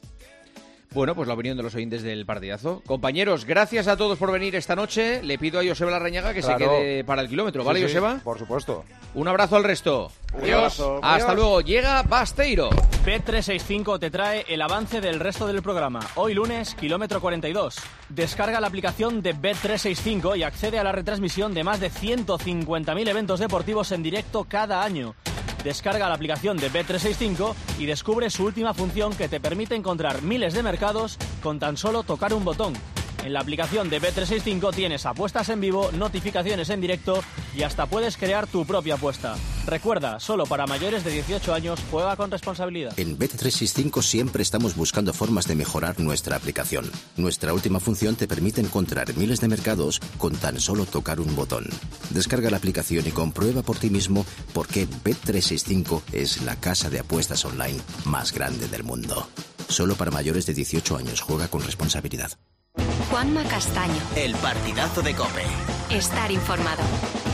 Bueno, pues la opinión de los oyentes del partidazo. Compañeros, gracias a todos por venir esta noche. Le pido a Joseba Larrañaga que Claro. se quede para el kilómetro, ¿vale, Sí, sí, Joseba? por supuesto. Un abrazo al resto. Un Adiós. abrazo. Hasta Adiós. luego. Llega Basteiro. Bet trescientos sesenta y cinco te trae el avance del resto del programa. Hoy lunes, kilómetro cuarenta y dos. Descarga la aplicación de Bet trescientos sesenta y cinco y accede a la retransmisión de más de ciento cincuenta mil eventos deportivos en directo cada año. Descarga la aplicación de Bet trescientos sesenta y cinco y descubre su última función que te permite encontrar miles de mercados con tan solo tocar un botón. En la aplicación de Bet trescientos sesenta y cinco tienes apuestas en vivo, notificaciones en directo y hasta puedes crear tu propia apuesta. Recuerda, solo para mayores de dieciocho años, juega con responsabilidad. En Bet trescientos sesenta y cinco siempre estamos buscando formas de mejorar nuestra aplicación. Nuestra última función te permite encontrar miles de mercados con tan solo tocar un botón. Descarga la aplicación y comprueba por ti mismo por qué Bet trescientos sesenta y cinco es la casa de apuestas online más grande del mundo. Solo para mayores de dieciocho años, juega con responsabilidad. Juanma Castaño. El partidazo de COPE. Estar informado.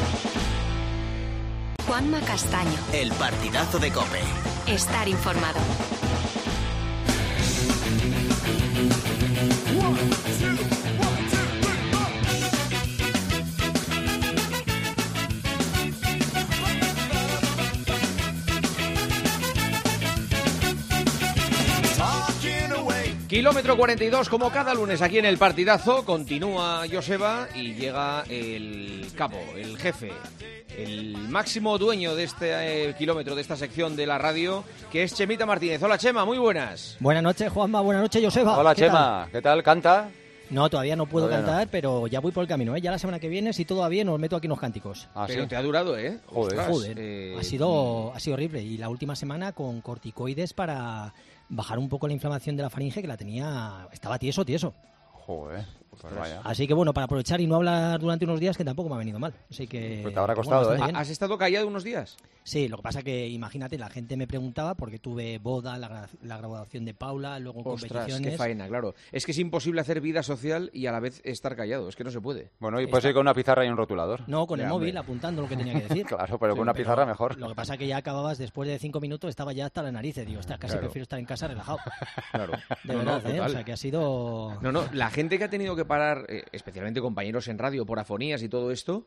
Juanma Castaño. El partidazo de COPE. Estar informado. Kilómetro cuarenta y dos, como cada lunes aquí en el partidazo, continúa Joseba y llega el capo, el jefe, el máximo dueño de este eh, kilómetro, de esta sección de la radio, que es Chemita Martínez. Hola, Chema, muy buenas. Buenas noches, Juanma, buenas noches, Joseba. Hola, ¿Qué Chema, tal? ¿qué tal? ¿Canta? No, todavía no puedo Todavía cantar, pero ya voy por el camino, ¿eh? Ya la semana que viene, si todo va bien, os meto aquí unos cánticos. Ah, Pero te ha durado, ¿eh? Joder, Ostras, Joder. eh, ha, sido, ha sido horrible. Y la última semana con corticoides para bajar un poco la inflamación de la faringe, que la tenía... Estaba tieso, tieso. Joder, pues vaya. Así que bueno, para aprovechar y no hablar durante unos días, que tampoco me ha venido mal. Así que... Pues te habrá costado, bueno, ¿eh? ¿Has estado callado unos días? Sí, lo que pasa que, imagínate, la gente me preguntaba porque tuve boda, la, gra la graduación de Paula, luego Ostras, competiciones... qué faena, claro. Es que es imposible hacer vida social y a la vez estar callado, es que no se puede. Bueno, y puedes ir con una pizarra y un rotulador. No, con Ya, el móvil, hombre. apuntando lo que tenía que decir. Claro, pero Sí, con una pizarra pero mejor. Lo que pasa que ya acababas, después de cinco minutos, estaba ya hasta las narices. Digo, ostras, casi Claro. prefiero estar en casa relajado. Claro. De No, no, verdad, ¿eh? total. O sea, que ha sido... No, no, la gente que ha tenido que parar, eh, especialmente compañeros en radio por afonías y todo esto,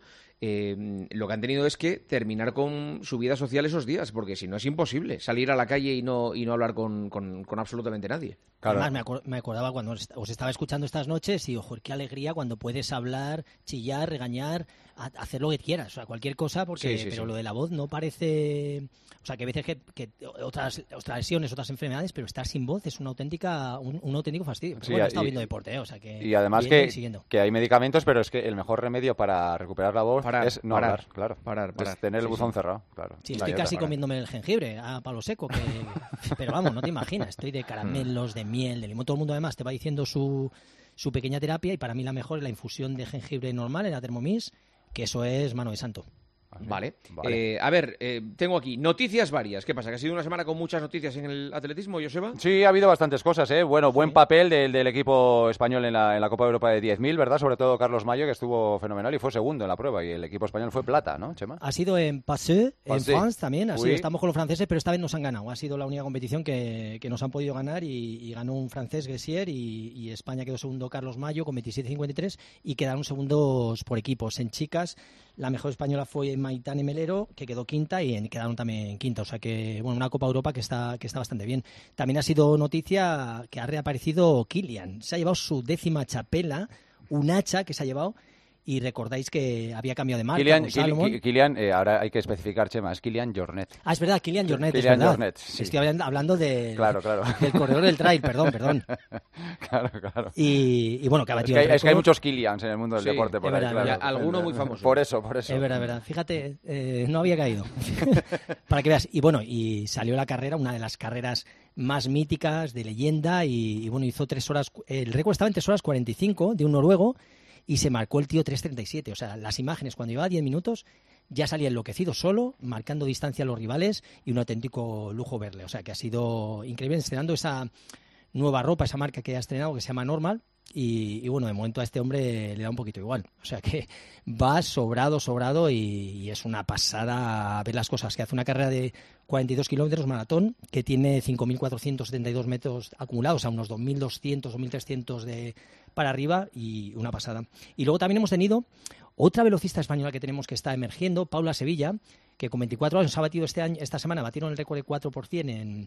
eh, lo que han tenido es que terminar con su vida social esos días, porque si no es imposible salir a la calle y no, y no hablar con, con, con absolutamente nadie. Además, me, acor me acordaba cuando os, os estaba escuchando estas noches y, ojo, qué alegría cuando puedes hablar, chillar, regañar, a, hacer lo que quieras, o sea, cualquier cosa, porque Sí, sí, pero sí. lo de la voz no parece... O sea, que a veces que, que otras, otras lesiones, otras enfermedades, pero estar sin voz es una auténtica, un, un auténtico fastidio. Pero Sí, bueno, he y- estado viendo deporte, ¿eh? O sea que... Y además viendo y que, siguiendo. que hay medicamentos, pero es que el mejor remedio para recuperar la voz Parar, es no parar, hablar, claro. parar, parar. Es tener el Sí, buzón sí. cerrado, claro. Sí, No estoy hay otra casi manera. comiéndome el jengibre a palo seco, que... pero vamos, no te imaginas, estoy de caramelos, de miel, de limón, todo el mundo además te va diciendo su, su pequeña terapia y para mí la mejor es la infusión de jengibre normal en la Thermomix, que eso es mano de santo. Vale. Vale. Eh, a ver, eh, tengo aquí noticias varias. ¿Qué pasa? ¿Que ha sido una semana con muchas noticias en el atletismo, Joseba? Sí, ha habido bastantes cosas, ¿eh? Bueno, buen papel del, del equipo español en la, en la Copa Europa de diez mil, ¿verdad? Sobre todo Carlos Mayo, que estuvo fenomenal y fue segundo en la prueba. Y el equipo español fue plata, ¿no, Chema? Ha sido en Passeux, en Passeux. France también, así Oui. estamos con los franceses, pero esta vez nos han ganado. Ha sido la única competición que, que nos han podido ganar y, y ganó un francés, Gessier, y, y España quedó segundo Carlos Mayo con veintisiete cincuenta y tres y quedaron segundos por equipos. En chicas, la mejor española fue Maitane Melero, que quedó quinta y en- quedaron también quinta. O sea que, bueno, una Copa Europa que está, que está bastante bien. También ha sido noticia que ha reaparecido Kilian. Se ha llevado su décima chapela, un hacha que se ha llevado. Y recordáis que había cambiado de marca Kilian, con Kil- Salomon. Ki- Kilian, eh, ahora hay que especificar, Chema, es Kilian Jornet. Ah, es verdad, Kilian Jornet, es Kilian verdad. Jornet, sí. Estoy hablando, hablando de, Claro, claro. del corredor del trail, perdón, perdón. Claro, claro. Y, y bueno, que ha Es batido que, hay, el es que hay récord. muchos Kilians en el mundo del Sí, deporte por es ahí, verdad, claro. es verdad. Alguno muy famoso. Por eso, por eso. Es verdad, es verdad. Fíjate, eh, no había caído. Para que veas. Y bueno, y salió la carrera, una de las carreras más míticas, de leyenda, y, y bueno, hizo tres horas, el récord estaba en tres horas cuarenta y cinco de un noruego, y se marcó el tío tres treinta y siete. O sea, las imágenes, cuando llevaba diez minutos, ya salía enloquecido solo, marcando distancia a los rivales, y un auténtico lujo verle. O sea, que ha sido increíble, estrenando esa nueva ropa, esa marca que ha estrenado, que se llama Normal, y, y bueno, de momento a este hombre le da un poquito igual. O sea que va sobrado, sobrado, y, y es una pasada ver las cosas, que hace una carrera de cuarenta y dos kilómetros maratón, que tiene cinco mil cuatrocientos setenta y dos metros acumulados, a unos dos mil doscientos o mil trescientos de para arriba, y una pasada. Y luego también hemos tenido otra velocista española que tenemos que está emergiendo, Paula Sevilla, que con veinticuatro años ha batido este año, esta semana, batieron el récord de cuatro por ciento en,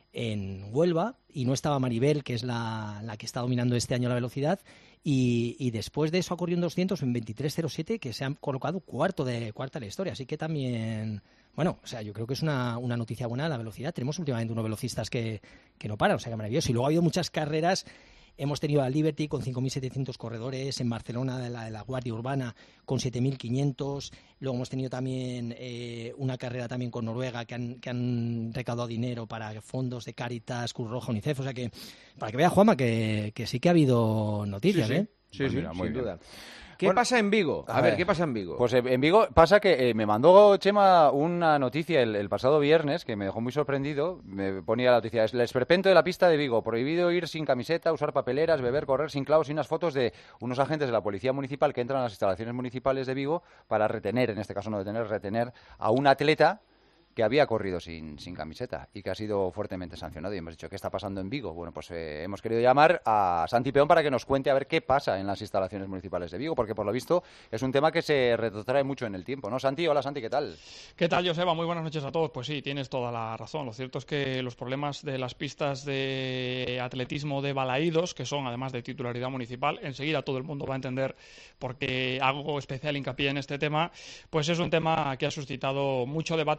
en Huelva, y no estaba Maribel, que es la, la que está dominando este año la velocidad, y, y después de eso ha corrido un doscientos en veintitrés cero siete, que se han colocado cuarto de cuarta de la historia, así que también, bueno, o sea, yo creo que es una, una noticia buena la velocidad. Tenemos últimamente unos velocistas que, que no paran, o sea, que maravilloso. Y luego ha habido muchas carreras. Hemos tenido a Liberty con cinco mil setecientos corredores, en Barcelona de la, de la Guardia Urbana con siete mil quinientos, luego hemos tenido también eh, una carrera también con Noruega que han, que han recaudado dinero para fondos de Cáritas, Cruz Roja, UNICEF, o sea que para que vea Juanma que, que sí que ha habido noticias, Sí, sí. ¿eh? Sí, Pues sí, mira, muy sin bien. duda. ¿Qué Bueno, pasa en Vigo? A, a ver, ver. ¿qué pasa en Vigo? Pues eh, en Vigo pasa que eh, me mandó Chema una noticia el, el pasado viernes que me dejó muy sorprendido. Me ponía la noticia: es el esperpento de la pista de Vigo, prohibido ir sin camiseta, usar papeleras, beber, correr sin clavos, y unas fotos de unos agentes de la policía municipal que entran a las instalaciones municipales de Vigo para retener, en este caso no detener, retener a un atleta que había corrido sin, sin camiseta y que ha sido fuertemente sancionado. Y hemos dicho, ¿qué está pasando en Vigo? Bueno, pues eh, hemos querido llamar a Santi Peón para que nos cuente a ver qué pasa en las instalaciones municipales de Vigo, porque por lo visto es un tema que se retrotrae mucho en el tiempo, ¿no? Santi, hola Santi, ¿qué tal? ¿Qué tal, Joseba? Muy buenas noches a todos. Pues sí, tienes toda la razón. Lo cierto es que los problemas de las pistas de atletismo de Balaídos, que son además de titularidad municipal, enseguida todo el mundo va a entender por qué hago especial hincapié en este tema, pues es un tema que ha suscitado mucho debate, principalmente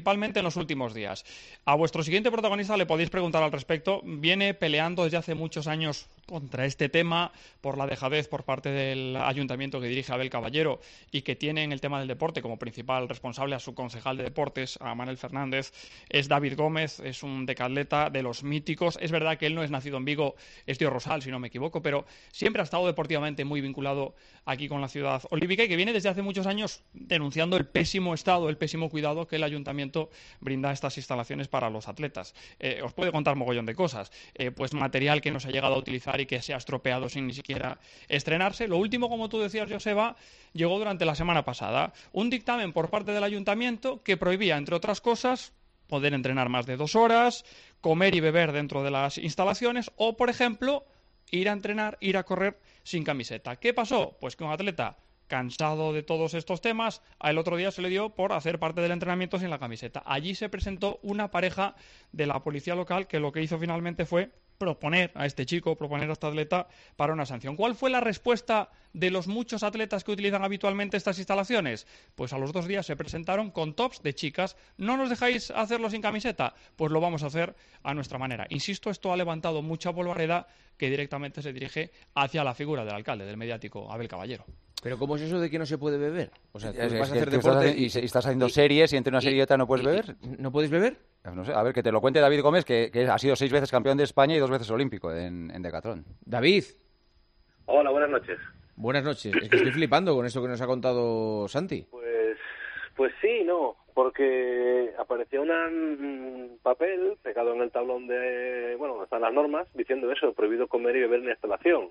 principalmente en los últimos días. A vuestro siguiente protagonista le podéis preguntar al respecto. Viene peleando desde hace muchos años contra este tema por la dejadez por parte del ayuntamiento que dirige Abel Caballero y que tiene en el tema del deporte como principal responsable a su concejal de deportes, a Manuel Fernández. Es David Gómez, es un decatleta de los míticos. Es verdad que él no es nacido en Vigo, es de Rosal, si no me equivoco, pero siempre ha estado deportivamente muy vinculado aquí con la ciudad olímpica y que viene desde hace muchos años denunciando el pésimo estado, el pésimo cuidado que el ayuntamiento brinda a estas instalaciones para los atletas. Eh, os puede contar mogollón de cosas, eh, pues material que no se ha llegado a utilizar y que se ha estropeado sin ni siquiera estrenarse. Lo último, como tú decías, Joseba, llegó durante la semana pasada. Un dictamen por parte del ayuntamiento que prohibía, entre otras cosas, poder entrenar más de dos horas, comer y beber dentro de las instalaciones o, por ejemplo, ir a entrenar, ir a correr sin camiseta. ¿Qué pasó? Pues que un atleta cansado de todos estos temas, al otro día se le dio por hacer parte del entrenamiento sin la camiseta. Allí se presentó una pareja de la policía local que lo que hizo finalmente fue proponer a este chico, proponer a este atleta para una sanción. ¿Cuál fue la respuesta de los muchos atletas que utilizan habitualmente estas instalaciones? Pues a los dos días se presentaron con tops de chicas. ¿No nos dejáis hacerlo sin camiseta? Pues lo vamos a hacer a nuestra manera. Insisto, esto ha levantado mucha polvareda que directamente se dirige hacia la figura del alcalde, del mediático Abel Caballero. ¿Pero cómo es eso de que no se puede beber? O sea, Es- vas es a que hacer tú deporte estás, y, y estás haciendo series y entre una serie y otra no puedes y- beber. ¿No podéis beber? No sé, a ver, que te lo cuente David Gómez, que, que ha sido seis veces campeón de España y dos veces olímpico en, en decatlón. David. Hola, buenas noches. Buenas noches. Es que estoy flipando con esto que nos ha contado Santi. Pues, pues sí, no, porque apareció un papel pegado en el tablón de, bueno, donde están las normas, diciendo eso, prohibido comer y beber en la instalación.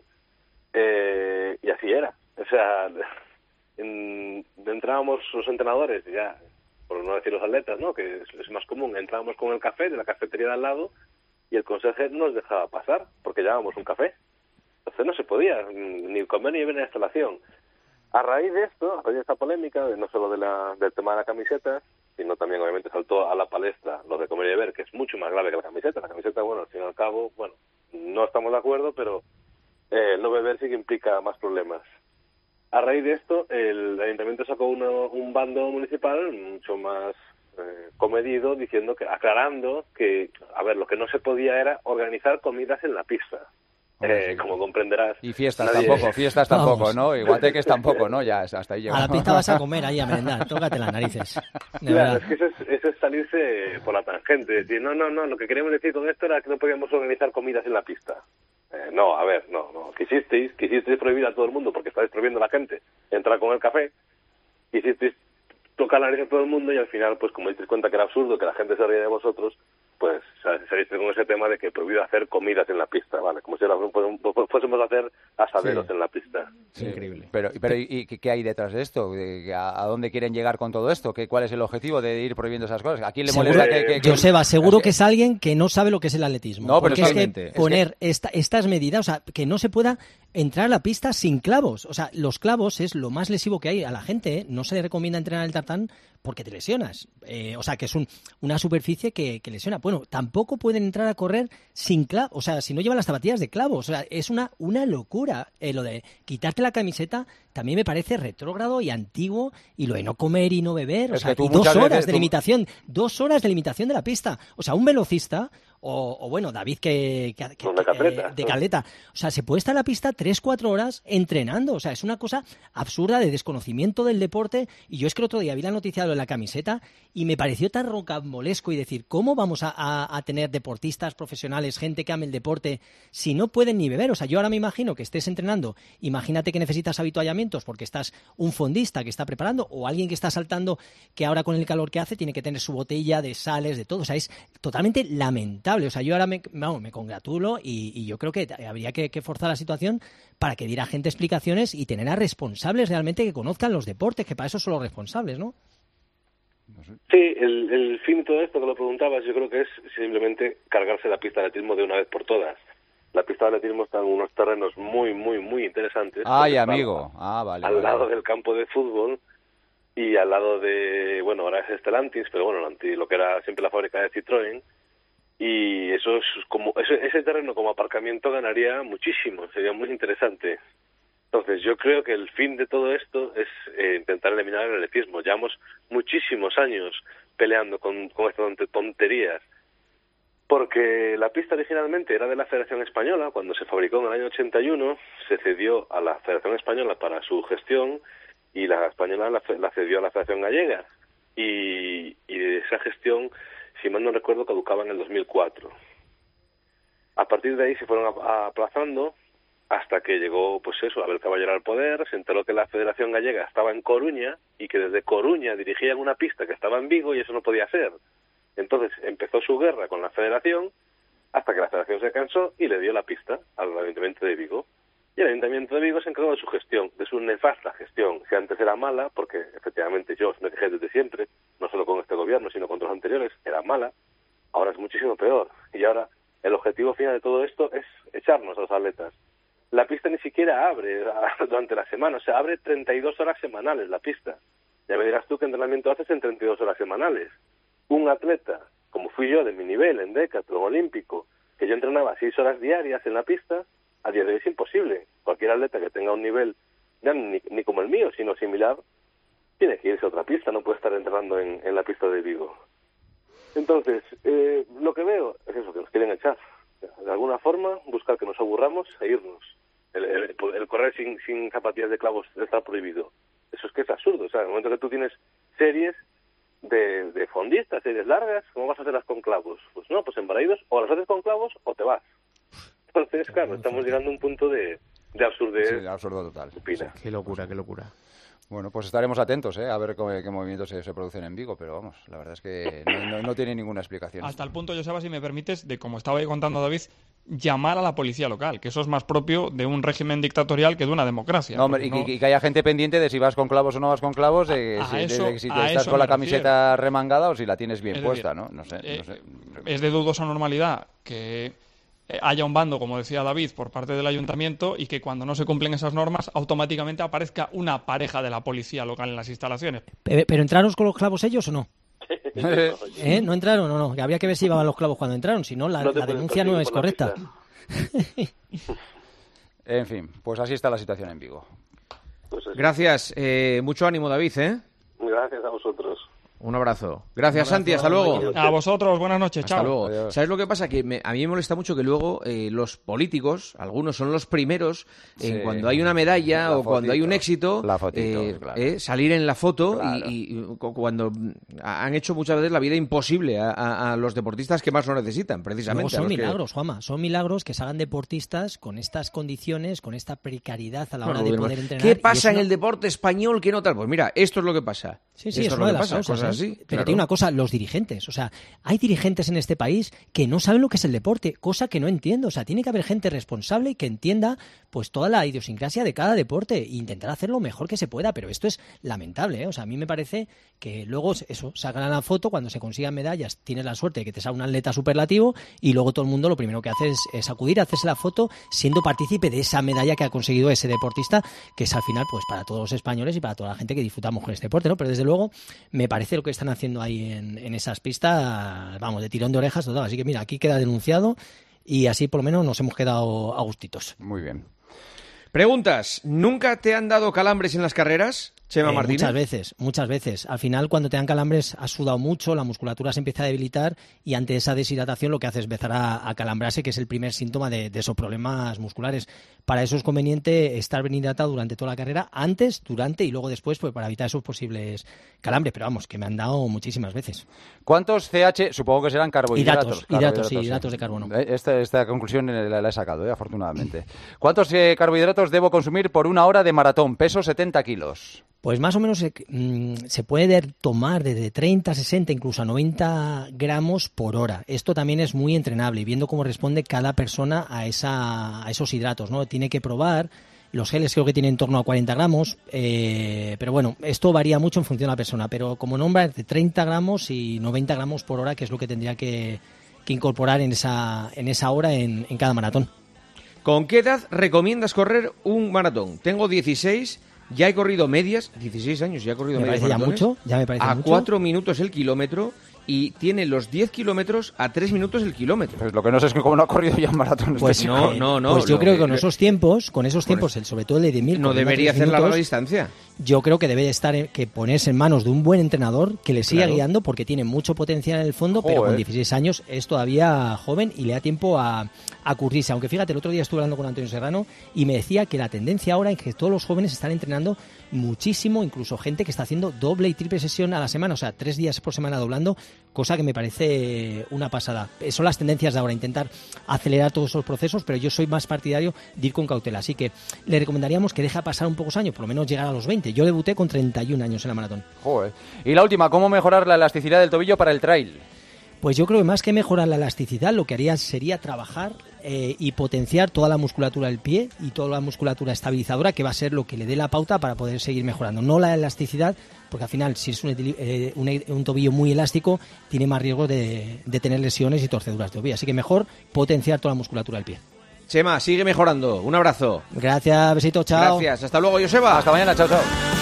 Eh, y así era. O sea, en- entrábamos los entrenadores, ya, por no decir los atletas, ¿no?, que es, es más común, entrábamos con el café de la cafetería de al lado y el consejero nos dejaba pasar, porque llevábamos un café. Entonces no se podía ni comer ni beber en la instalación. A raíz de esto, a raíz de esta polémica, de no solo de la, del tema de la camiseta, sino también obviamente saltó a la palestra lo de comer y beber, que es mucho más grave que la camiseta. La camiseta, bueno, al fin y al cabo, bueno, no estamos de acuerdo, pero eh, no beber sí que implica más problemas. A raíz de esto, el ayuntamiento sacó uno, un bando municipal mucho más eh, comedido, diciendo que, aclarando que, a ver, lo que no se podía era organizar comidas en la pista. Eh, como comprenderás. Y fiestas nadie- tampoco, fiestas tampoco, Vamos. ¿no? Y guateques tampoco, ¿no? Ya, hasta ahí A llegamos. la pista vas a comer ahí a merendar, tócate las narices. De Claro, verdad. es que eso es, eso es salirse por la tangente. Decir, no, no, no, lo que queríamos decir con esto era que no podíamos organizar comidas en la pista. Eh, no, a ver, no, no. Quisisteis, quisisteis prohibir a todo el mundo porque estáis prohibiendo a la gente entrar con el café. Quisisteis tocar la nariz a todo el mundo y al final, pues como disteis cuenta que era absurdo, que la gente se ría de vosotros, pues saliste con ese tema de que prohibido hacer comidas en la pista, ¿vale? Como si la- fuésemos a hacer asaderos Sí. en la pista. Sí, increíble. Pero, pero ¿y, y qué- qué hay detrás de esto? ¿De- ¿A, a dónde quieren llegar con todo esto? ¿Qué, ¿Cuál es el objetivo de ir prohibiendo esas cosas? ¿A quién le Seguro- molesta que, que- que- Joseba, seguro que es alguien que no sabe lo que es el atletismo. No, pero porque es que totalmente. Es que- poner esta- estas medidas, o sea, que no se pueda entrar a la pista sin clavos. O sea, los clavos es lo más lesivo que hay a la gente, ¿eh? No se le recomienda entrenar el tartán porque te lesionas. Eh, o sea, que es un- una superficie que, que lesiona. Bueno, tampoco pueden entrar a correr sin clavos. O sea, si no llevan las zapatillas de clavos. O sea, es una, una locura. Eh, lo de quitarte la camiseta también me parece retrógrado y antiguo. Y lo de no comer y no beber. O Es sea, que tú y dos muchas horas veces de tú- limitación. Dos horas de limitación de la pista. O sea, un velocista, o, o bueno, David que, que, que- de Caleta. eh, de Caleta. O sea, se puede estar en la pista tres, cuatro horas entrenando. O sea, es una cosa absurda de desconocimiento del deporte. Y yo es que el otro día vi la noticia de lo de la camiseta y me pareció tan rocambolesco y decir, ¿cómo vamos a, a- a tener deportistas profesionales, gente que ame el deporte, si no pueden ni beber? O sea, yo ahora me imagino que estés entrenando, imagínate que necesitas habituallamientos porque estás un fondista que está preparando o alguien que está saltando que ahora con el calor que hace tiene que tener su botella de sales, de todo. O sea, es totalmente lamentable. O sea, yo ahora me, vamos, me congratulo y, y yo creo que habría que, que forzar la situación para que diera gente explicaciones y tener a responsables realmente que conozcan los deportes, que para eso son los responsables, ¿no? Sí, el, el fin de todo esto que lo preguntabas, yo creo que es simplemente cargarse la pista de atletismo de una vez por todas. La pista de atletismo está en unos terrenos muy, muy, muy interesantes. Ay, Porque está amigo. Ah, vale. al vale. lado del campo de fútbol y al lado de, bueno, ahora es Stellantis, pero bueno, lo anti- lo que era siempre la fábrica de Citroën. Y eso es como ese, ese terreno como aparcamiento ganaría muchísimo, sería muy interesante. Entonces, yo creo que el fin de todo esto es eh, intentar eliminar el atletismo. Llevamos muchísimos años peleando con, con estas tonterías, porque la pista originalmente era de la Federación Española. Cuando se fabricó en el año ochenta y uno, se cedió a la Federación Española para su gestión, y la española la, la cedió a la Federación Gallega. Y, y de esa gestión, si mal no recuerdo, caducaba en el dos mil cuatro. A partir de ahí se fueron aplazando hasta que llegó, pues eso, Abel Caballero al poder, se enteró que la Federación Gallega estaba en Coruña y que desde Coruña dirigían una pista que estaba en Vigo, y eso no podía ser. Entonces empezó su guerra con la Federación hasta que la Federación se cansó y le dio la pista al Ayuntamiento de Vigo. Y el Ayuntamiento de Vigo se encargó de su gestión, de su nefasta gestión, que antes era mala, porque efectivamente yo me quejé desde siempre, no solo con este gobierno, sino con los anteriores, era mala. Ahora es muchísimo peor. Y ahora el objetivo final de todo esto es echarnos a los atletas. La pista ni siquiera abre durante la semana, o sea, abre treinta y dos horas semanales la pista. Ya me dirás tú qué entrenamiento haces en treinta y dos horas semanales. Un atleta, como fui yo de mi nivel en Decathlon olímpico, que yo entrenaba seis horas diarias en la pista, a día de hoy es imposible. Cualquier atleta que tenga un nivel, ya ni, ni como el mío, sino similar, tiene que irse a otra pista, no puede estar entrenando en, en la pista de Vigo. Entonces, eh, lo que veo es eso, que nos quieren echar. De alguna forma, buscar que nos aburramos e irnos. El, el, el correr sin, sin zapatillas de clavos está prohibido. Eso es que es absurdo. O sea, en el momento que tú tienes series de, de fondistas, series largas, ¿cómo vas a hacerlas con clavos? Pues no, pues en Balaídos o las haces con clavos o te vas. Entonces, claro, estamos llegando a un punto de, de absurdez. Sí, de absurdo total. Supina. Qué locura, qué locura. Bueno, pues estaremos atentos, ¿eh? A ver qué, qué movimientos se, se producen en Vigo, pero vamos, la verdad es que no, no, no tiene ninguna explicación. Hasta el punto, Joseba, si me permites, de, como estaba ahí contando David, llamar a la policía local, que eso es más propio de un régimen dictatorial que de una democracia. No, hombre, y, no... y que haya gente pendiente de si vas con clavos o no vas con clavos, de, a, a si, eso, de, de si te a estás eso con la me camiseta refiero. remangada o si la tienes bien Es puesta, decir, ¿no? No sé, eh, no sé. Es de dudosa normalidad que haya un bando, como decía David, por parte del ayuntamiento, y que cuando no se cumplen esas normas automáticamente aparezca una pareja de la policía local en las instalaciones. ¿Pero, pero entraron con los clavos ellos o no? ¿Eh? ¿No entraron o no? Que habría que ver si llevaban los clavos cuando entraron, si no, la, no la denuncia no es correcta. En fin, pues así está la situación en Vigo. Pues Gracias, eh, mucho ánimo, David, ¿eh? Gracias a vosotros. Un abrazo. Gracias, Un abrazo, Santi. Hasta luego. A vosotros. Buenas noches. Hasta Chao. luego. Adiós. ¿Sabes lo que pasa? Que me, a mí me molesta mucho que luego eh, los políticos, algunos son los primeros, en Sí. cuando hay una medalla La o cuando hay un fotito. éxito, La fotito, eh, claro. eh, salir en la foto Claro. y, y cu- cuando han hecho muchas veces la vida imposible a, a- a los deportistas que más lo necesitan, precisamente. Luego son a los que- milagros, Juanma, son milagros que salgan deportistas con estas condiciones, con esta precariedad a la hora Bueno, de lo poder demás. entrenar. ¿Qué y pasa es en una- el deporte español que no tal? Pues mira, esto es lo que pasa. Sí, sí, esto es una lo de que las pasa, causas, cosas ¿eh? así. Pero claro. tiene una cosa, los dirigentes. O sea, hay dirigentes en este país que no saben lo que es el deporte, cosa que no entiendo. O sea, tiene que haber gente responsable y que entienda pues toda la idiosincrasia de cada deporte e intentar hacer lo mejor que se pueda. Pero esto es lamentable, ¿eh? O sea, a mí me parece que luego, eso, sacan la foto, cuando se consigan medallas, tienes la suerte de que te salga un atleta superlativo y luego todo el mundo lo primero que hace es, es acudir a hacerse la foto siendo partícipe de esa medalla que ha conseguido ese deportista, que es al final pues para todos los españoles y para toda la gente que disfrutamos con este deporte, ¿no? Pero desde luego me parece lo que están haciendo ahí en, en esas pistas, vamos, de tirón de orejas total. Así que mira, aquí queda denunciado y así por lo menos nos hemos quedado a gustitos. Muy bien. Preguntas. ¿Nunca te han dado calambres en las carreras, Chema Eh, Martínez? muchas veces, muchas veces. Al final, cuando te dan calambres, has sudado mucho, la musculatura se empieza a debilitar y ante esa deshidratación lo que hace es empezar a, a calambrarse, que es el primer síntoma de, de esos problemas musculares. Para eso es conveniente estar bien hidratado durante toda la carrera, antes, durante y luego después, pues para evitar esos posibles calambres. Pero vamos, que me han dado muchísimas veces. ¿Cuántos C H? Supongo que serán carbohidratos. Hidratos, hidratos, sí, hidratos de carbono. Eh, Esta, esta conclusión la, la he sacado, eh, afortunadamente. ¿Cuántos eh, carbohidratos debo consumir por una hora de maratón? Peso setenta kilos. Pues más o menos se, mm, se puede tomar desde treinta, sesenta, incluso a noventa gramos por hora. Esto también es muy entrenable y viendo cómo responde cada persona a, esa, a esos hidratos, ¿no? Tiene que probar. Los geles creo que tienen en torno a cuarenta gramos, eh, pero bueno, esto varía mucho en función de la persona. Pero como nombra, es de treinta gramos y noventa gramos por hora, que es lo que tendría que, que incorporar en esa, en esa hora en, en cada maratón. ¿Con qué edad recomiendas correr un maratón? Tengo dieciséis, ya he corrido medias, dieciséis años, ya he corrido Me medias parece ya maratones, mucho, ya me parece a mucho. cuatro minutos el kilómetro y tiene los diez kilómetros a tres minutos el kilómetro. Pues lo que no sé es que cómo no ha corrido ya un maratón. Pues este no, chico. no, no. Pues yo lo, creo que con esos tiempos, con esos tiempos, el, sobre todo el de diez mil... No debería hacer la larga distancia. Yo creo que debe estar en, que ponerse en manos de un buen entrenador que le siga Claro. guiando porque tiene mucho potencial en el fondo, Joder. pero con dieciséis años es todavía joven y le da tiempo a, a curtirse. Aunque fíjate, el otro día estuve hablando con Antonio Serrano y me decía que la tendencia ahora es que todos los jóvenes están entrenando muchísimo, incluso gente que está haciendo doble y triple sesión a la semana, o sea, tres días por semana doblando, cosa que me parece una pasada. Son las tendencias de ahora, intentar acelerar todos esos procesos, pero yo soy más partidario de ir con cautela, así que le recomendaríamos que deje pasar un pocos años, por lo menos llegar a los veinte. Yo debuté con treinta y un años en la maratón. Joder. Y la última, ¿cómo mejorar la elasticidad del tobillo para el trail? Pues yo creo que más que mejorar la elasticidad, lo que haría sería trabajar eh, y potenciar toda la musculatura del pie y toda la musculatura estabilizadora, que va a ser lo que le dé la pauta para poder seguir mejorando. No la elasticidad, porque al final, si es un, eh, un, un tobillo muy elástico, tiene más riesgo de, de tener lesiones y torceduras de tobillo. Así que mejor potenciar toda la musculatura del pie. Chema, sigue mejorando. Un abrazo. Gracias, besito, chao. Gracias, hasta luego, Joseba. Hasta mañana, chao, chao.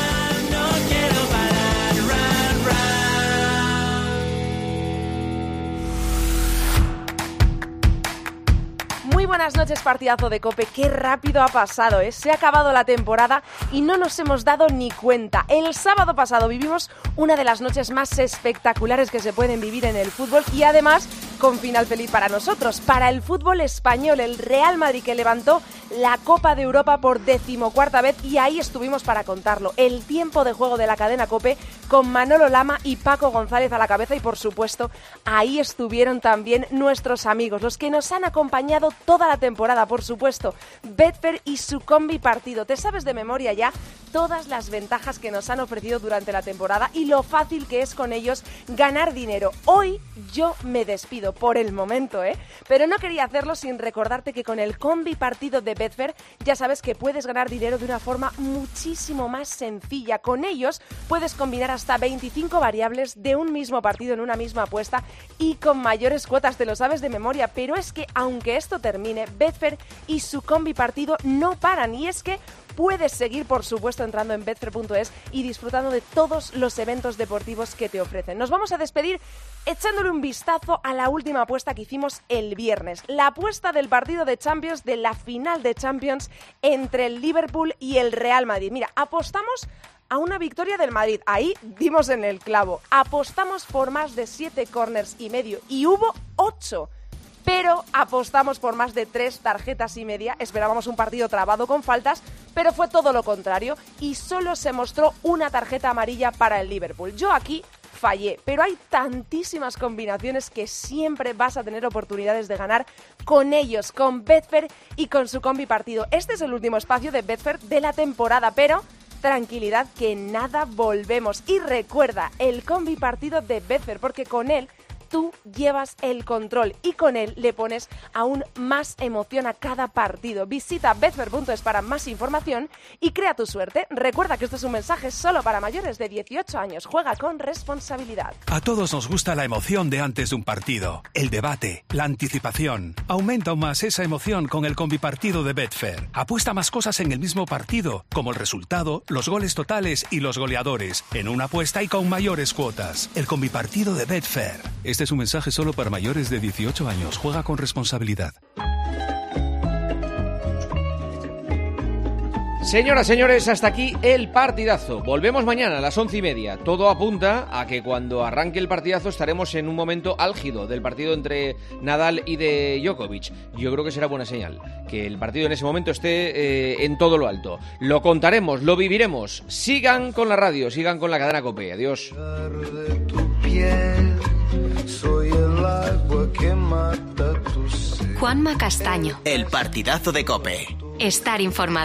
Muy buenas noches, partidazo de COPE. Qué rápido ha pasado, ¿eh? Se ha acabado la temporada y no nos hemos dado ni cuenta. El sábado pasado vivimos una de las noches más espectaculares que se pueden vivir en el fútbol y además con final feliz para nosotros, para el fútbol español, el Real Madrid que levantó la Copa de Europa por decimocuarta vez y ahí estuvimos para contarlo. El tiempo de juego de la cadena COPE con Manolo Lama y Paco González a la cabeza y por supuesto ahí estuvieron también nuestros amigos, los que nos han acompañado toda la temporada, por supuesto, Betfair y su combi partido. Te sabes de memoria ya todas las ventajas que nos han ofrecido durante la temporada y lo fácil que es con ellos ganar dinero. Hoy yo me despido por el momento, ¿eh? Pero no quería hacerlo sin recordarte que con el combi partido de Betfair ya sabes que puedes ganar dinero de una forma muchísimo más sencilla. Con ellos puedes combinar hasta veinticinco variables de un mismo partido en una misma apuesta y con mayores cuotas, te lo sabes de memoria, pero es que aunque esto termine, Betfair y su combi partido no paran y es que puedes seguir, por supuesto, entrando en betfair punto es y disfrutando de todos los eventos deportivos que te ofrecen. Nos vamos a despedir echándole un vistazo a la última apuesta que hicimos el viernes. La apuesta del partido de Champions, de la final de Champions entre el Liverpool y el Real Madrid. Mira, apostamos a una victoria del Madrid. Ahí dimos en el clavo. Apostamos por más de siete corners y medio y hubo ocho. Pero apostamos por más de tres tarjetas y media, esperábamos un partido trabado con faltas, pero fue todo lo contrario y solo se mostró una tarjeta amarilla para el Liverpool. Yo aquí fallé, pero hay tantísimas combinaciones que siempre vas a tener oportunidades de ganar con ellos, con Betfair y con su combi partido. Este es el último espacio de Betfair de la temporada, pero tranquilidad que nada volvemos. Y recuerda, el combi partido de Betfair, porque con él tú llevas el control y con él le pones aún más emoción a cada partido. Visita betfair punto es para más información y crea tu suerte. Recuerda que esto es un mensaje solo para mayores de dieciocho años. Juega con responsabilidad. A todos nos gusta la emoción de antes de un partido, el debate, la anticipación. Aumenta aún más esa emoción con el combipartido de Betfair. Apuesta más cosas en el mismo partido, como el resultado, los goles totales y los goleadores, en una apuesta y con mayores cuotas. El combipartido de Betfair. Este es un mensaje solo para mayores de dieciocho años. Juega con responsabilidad. Señoras, señores, hasta aquí el partidazo. Volvemos mañana a las once y media. Todo apunta a que cuando arranque el partidazo estaremos en un momento álgido del partido entre Nadal y de Djokovic. Yo creo que será buena señal que el partido en ese momento esté eh, en todo lo alto. Lo contaremos, lo viviremos. Sigan con la radio, sigan con la cadena COPE. Adiós. Soy el agua que mata tu sed. Juanma Castaño. El partidazo de COPE. Estar informado.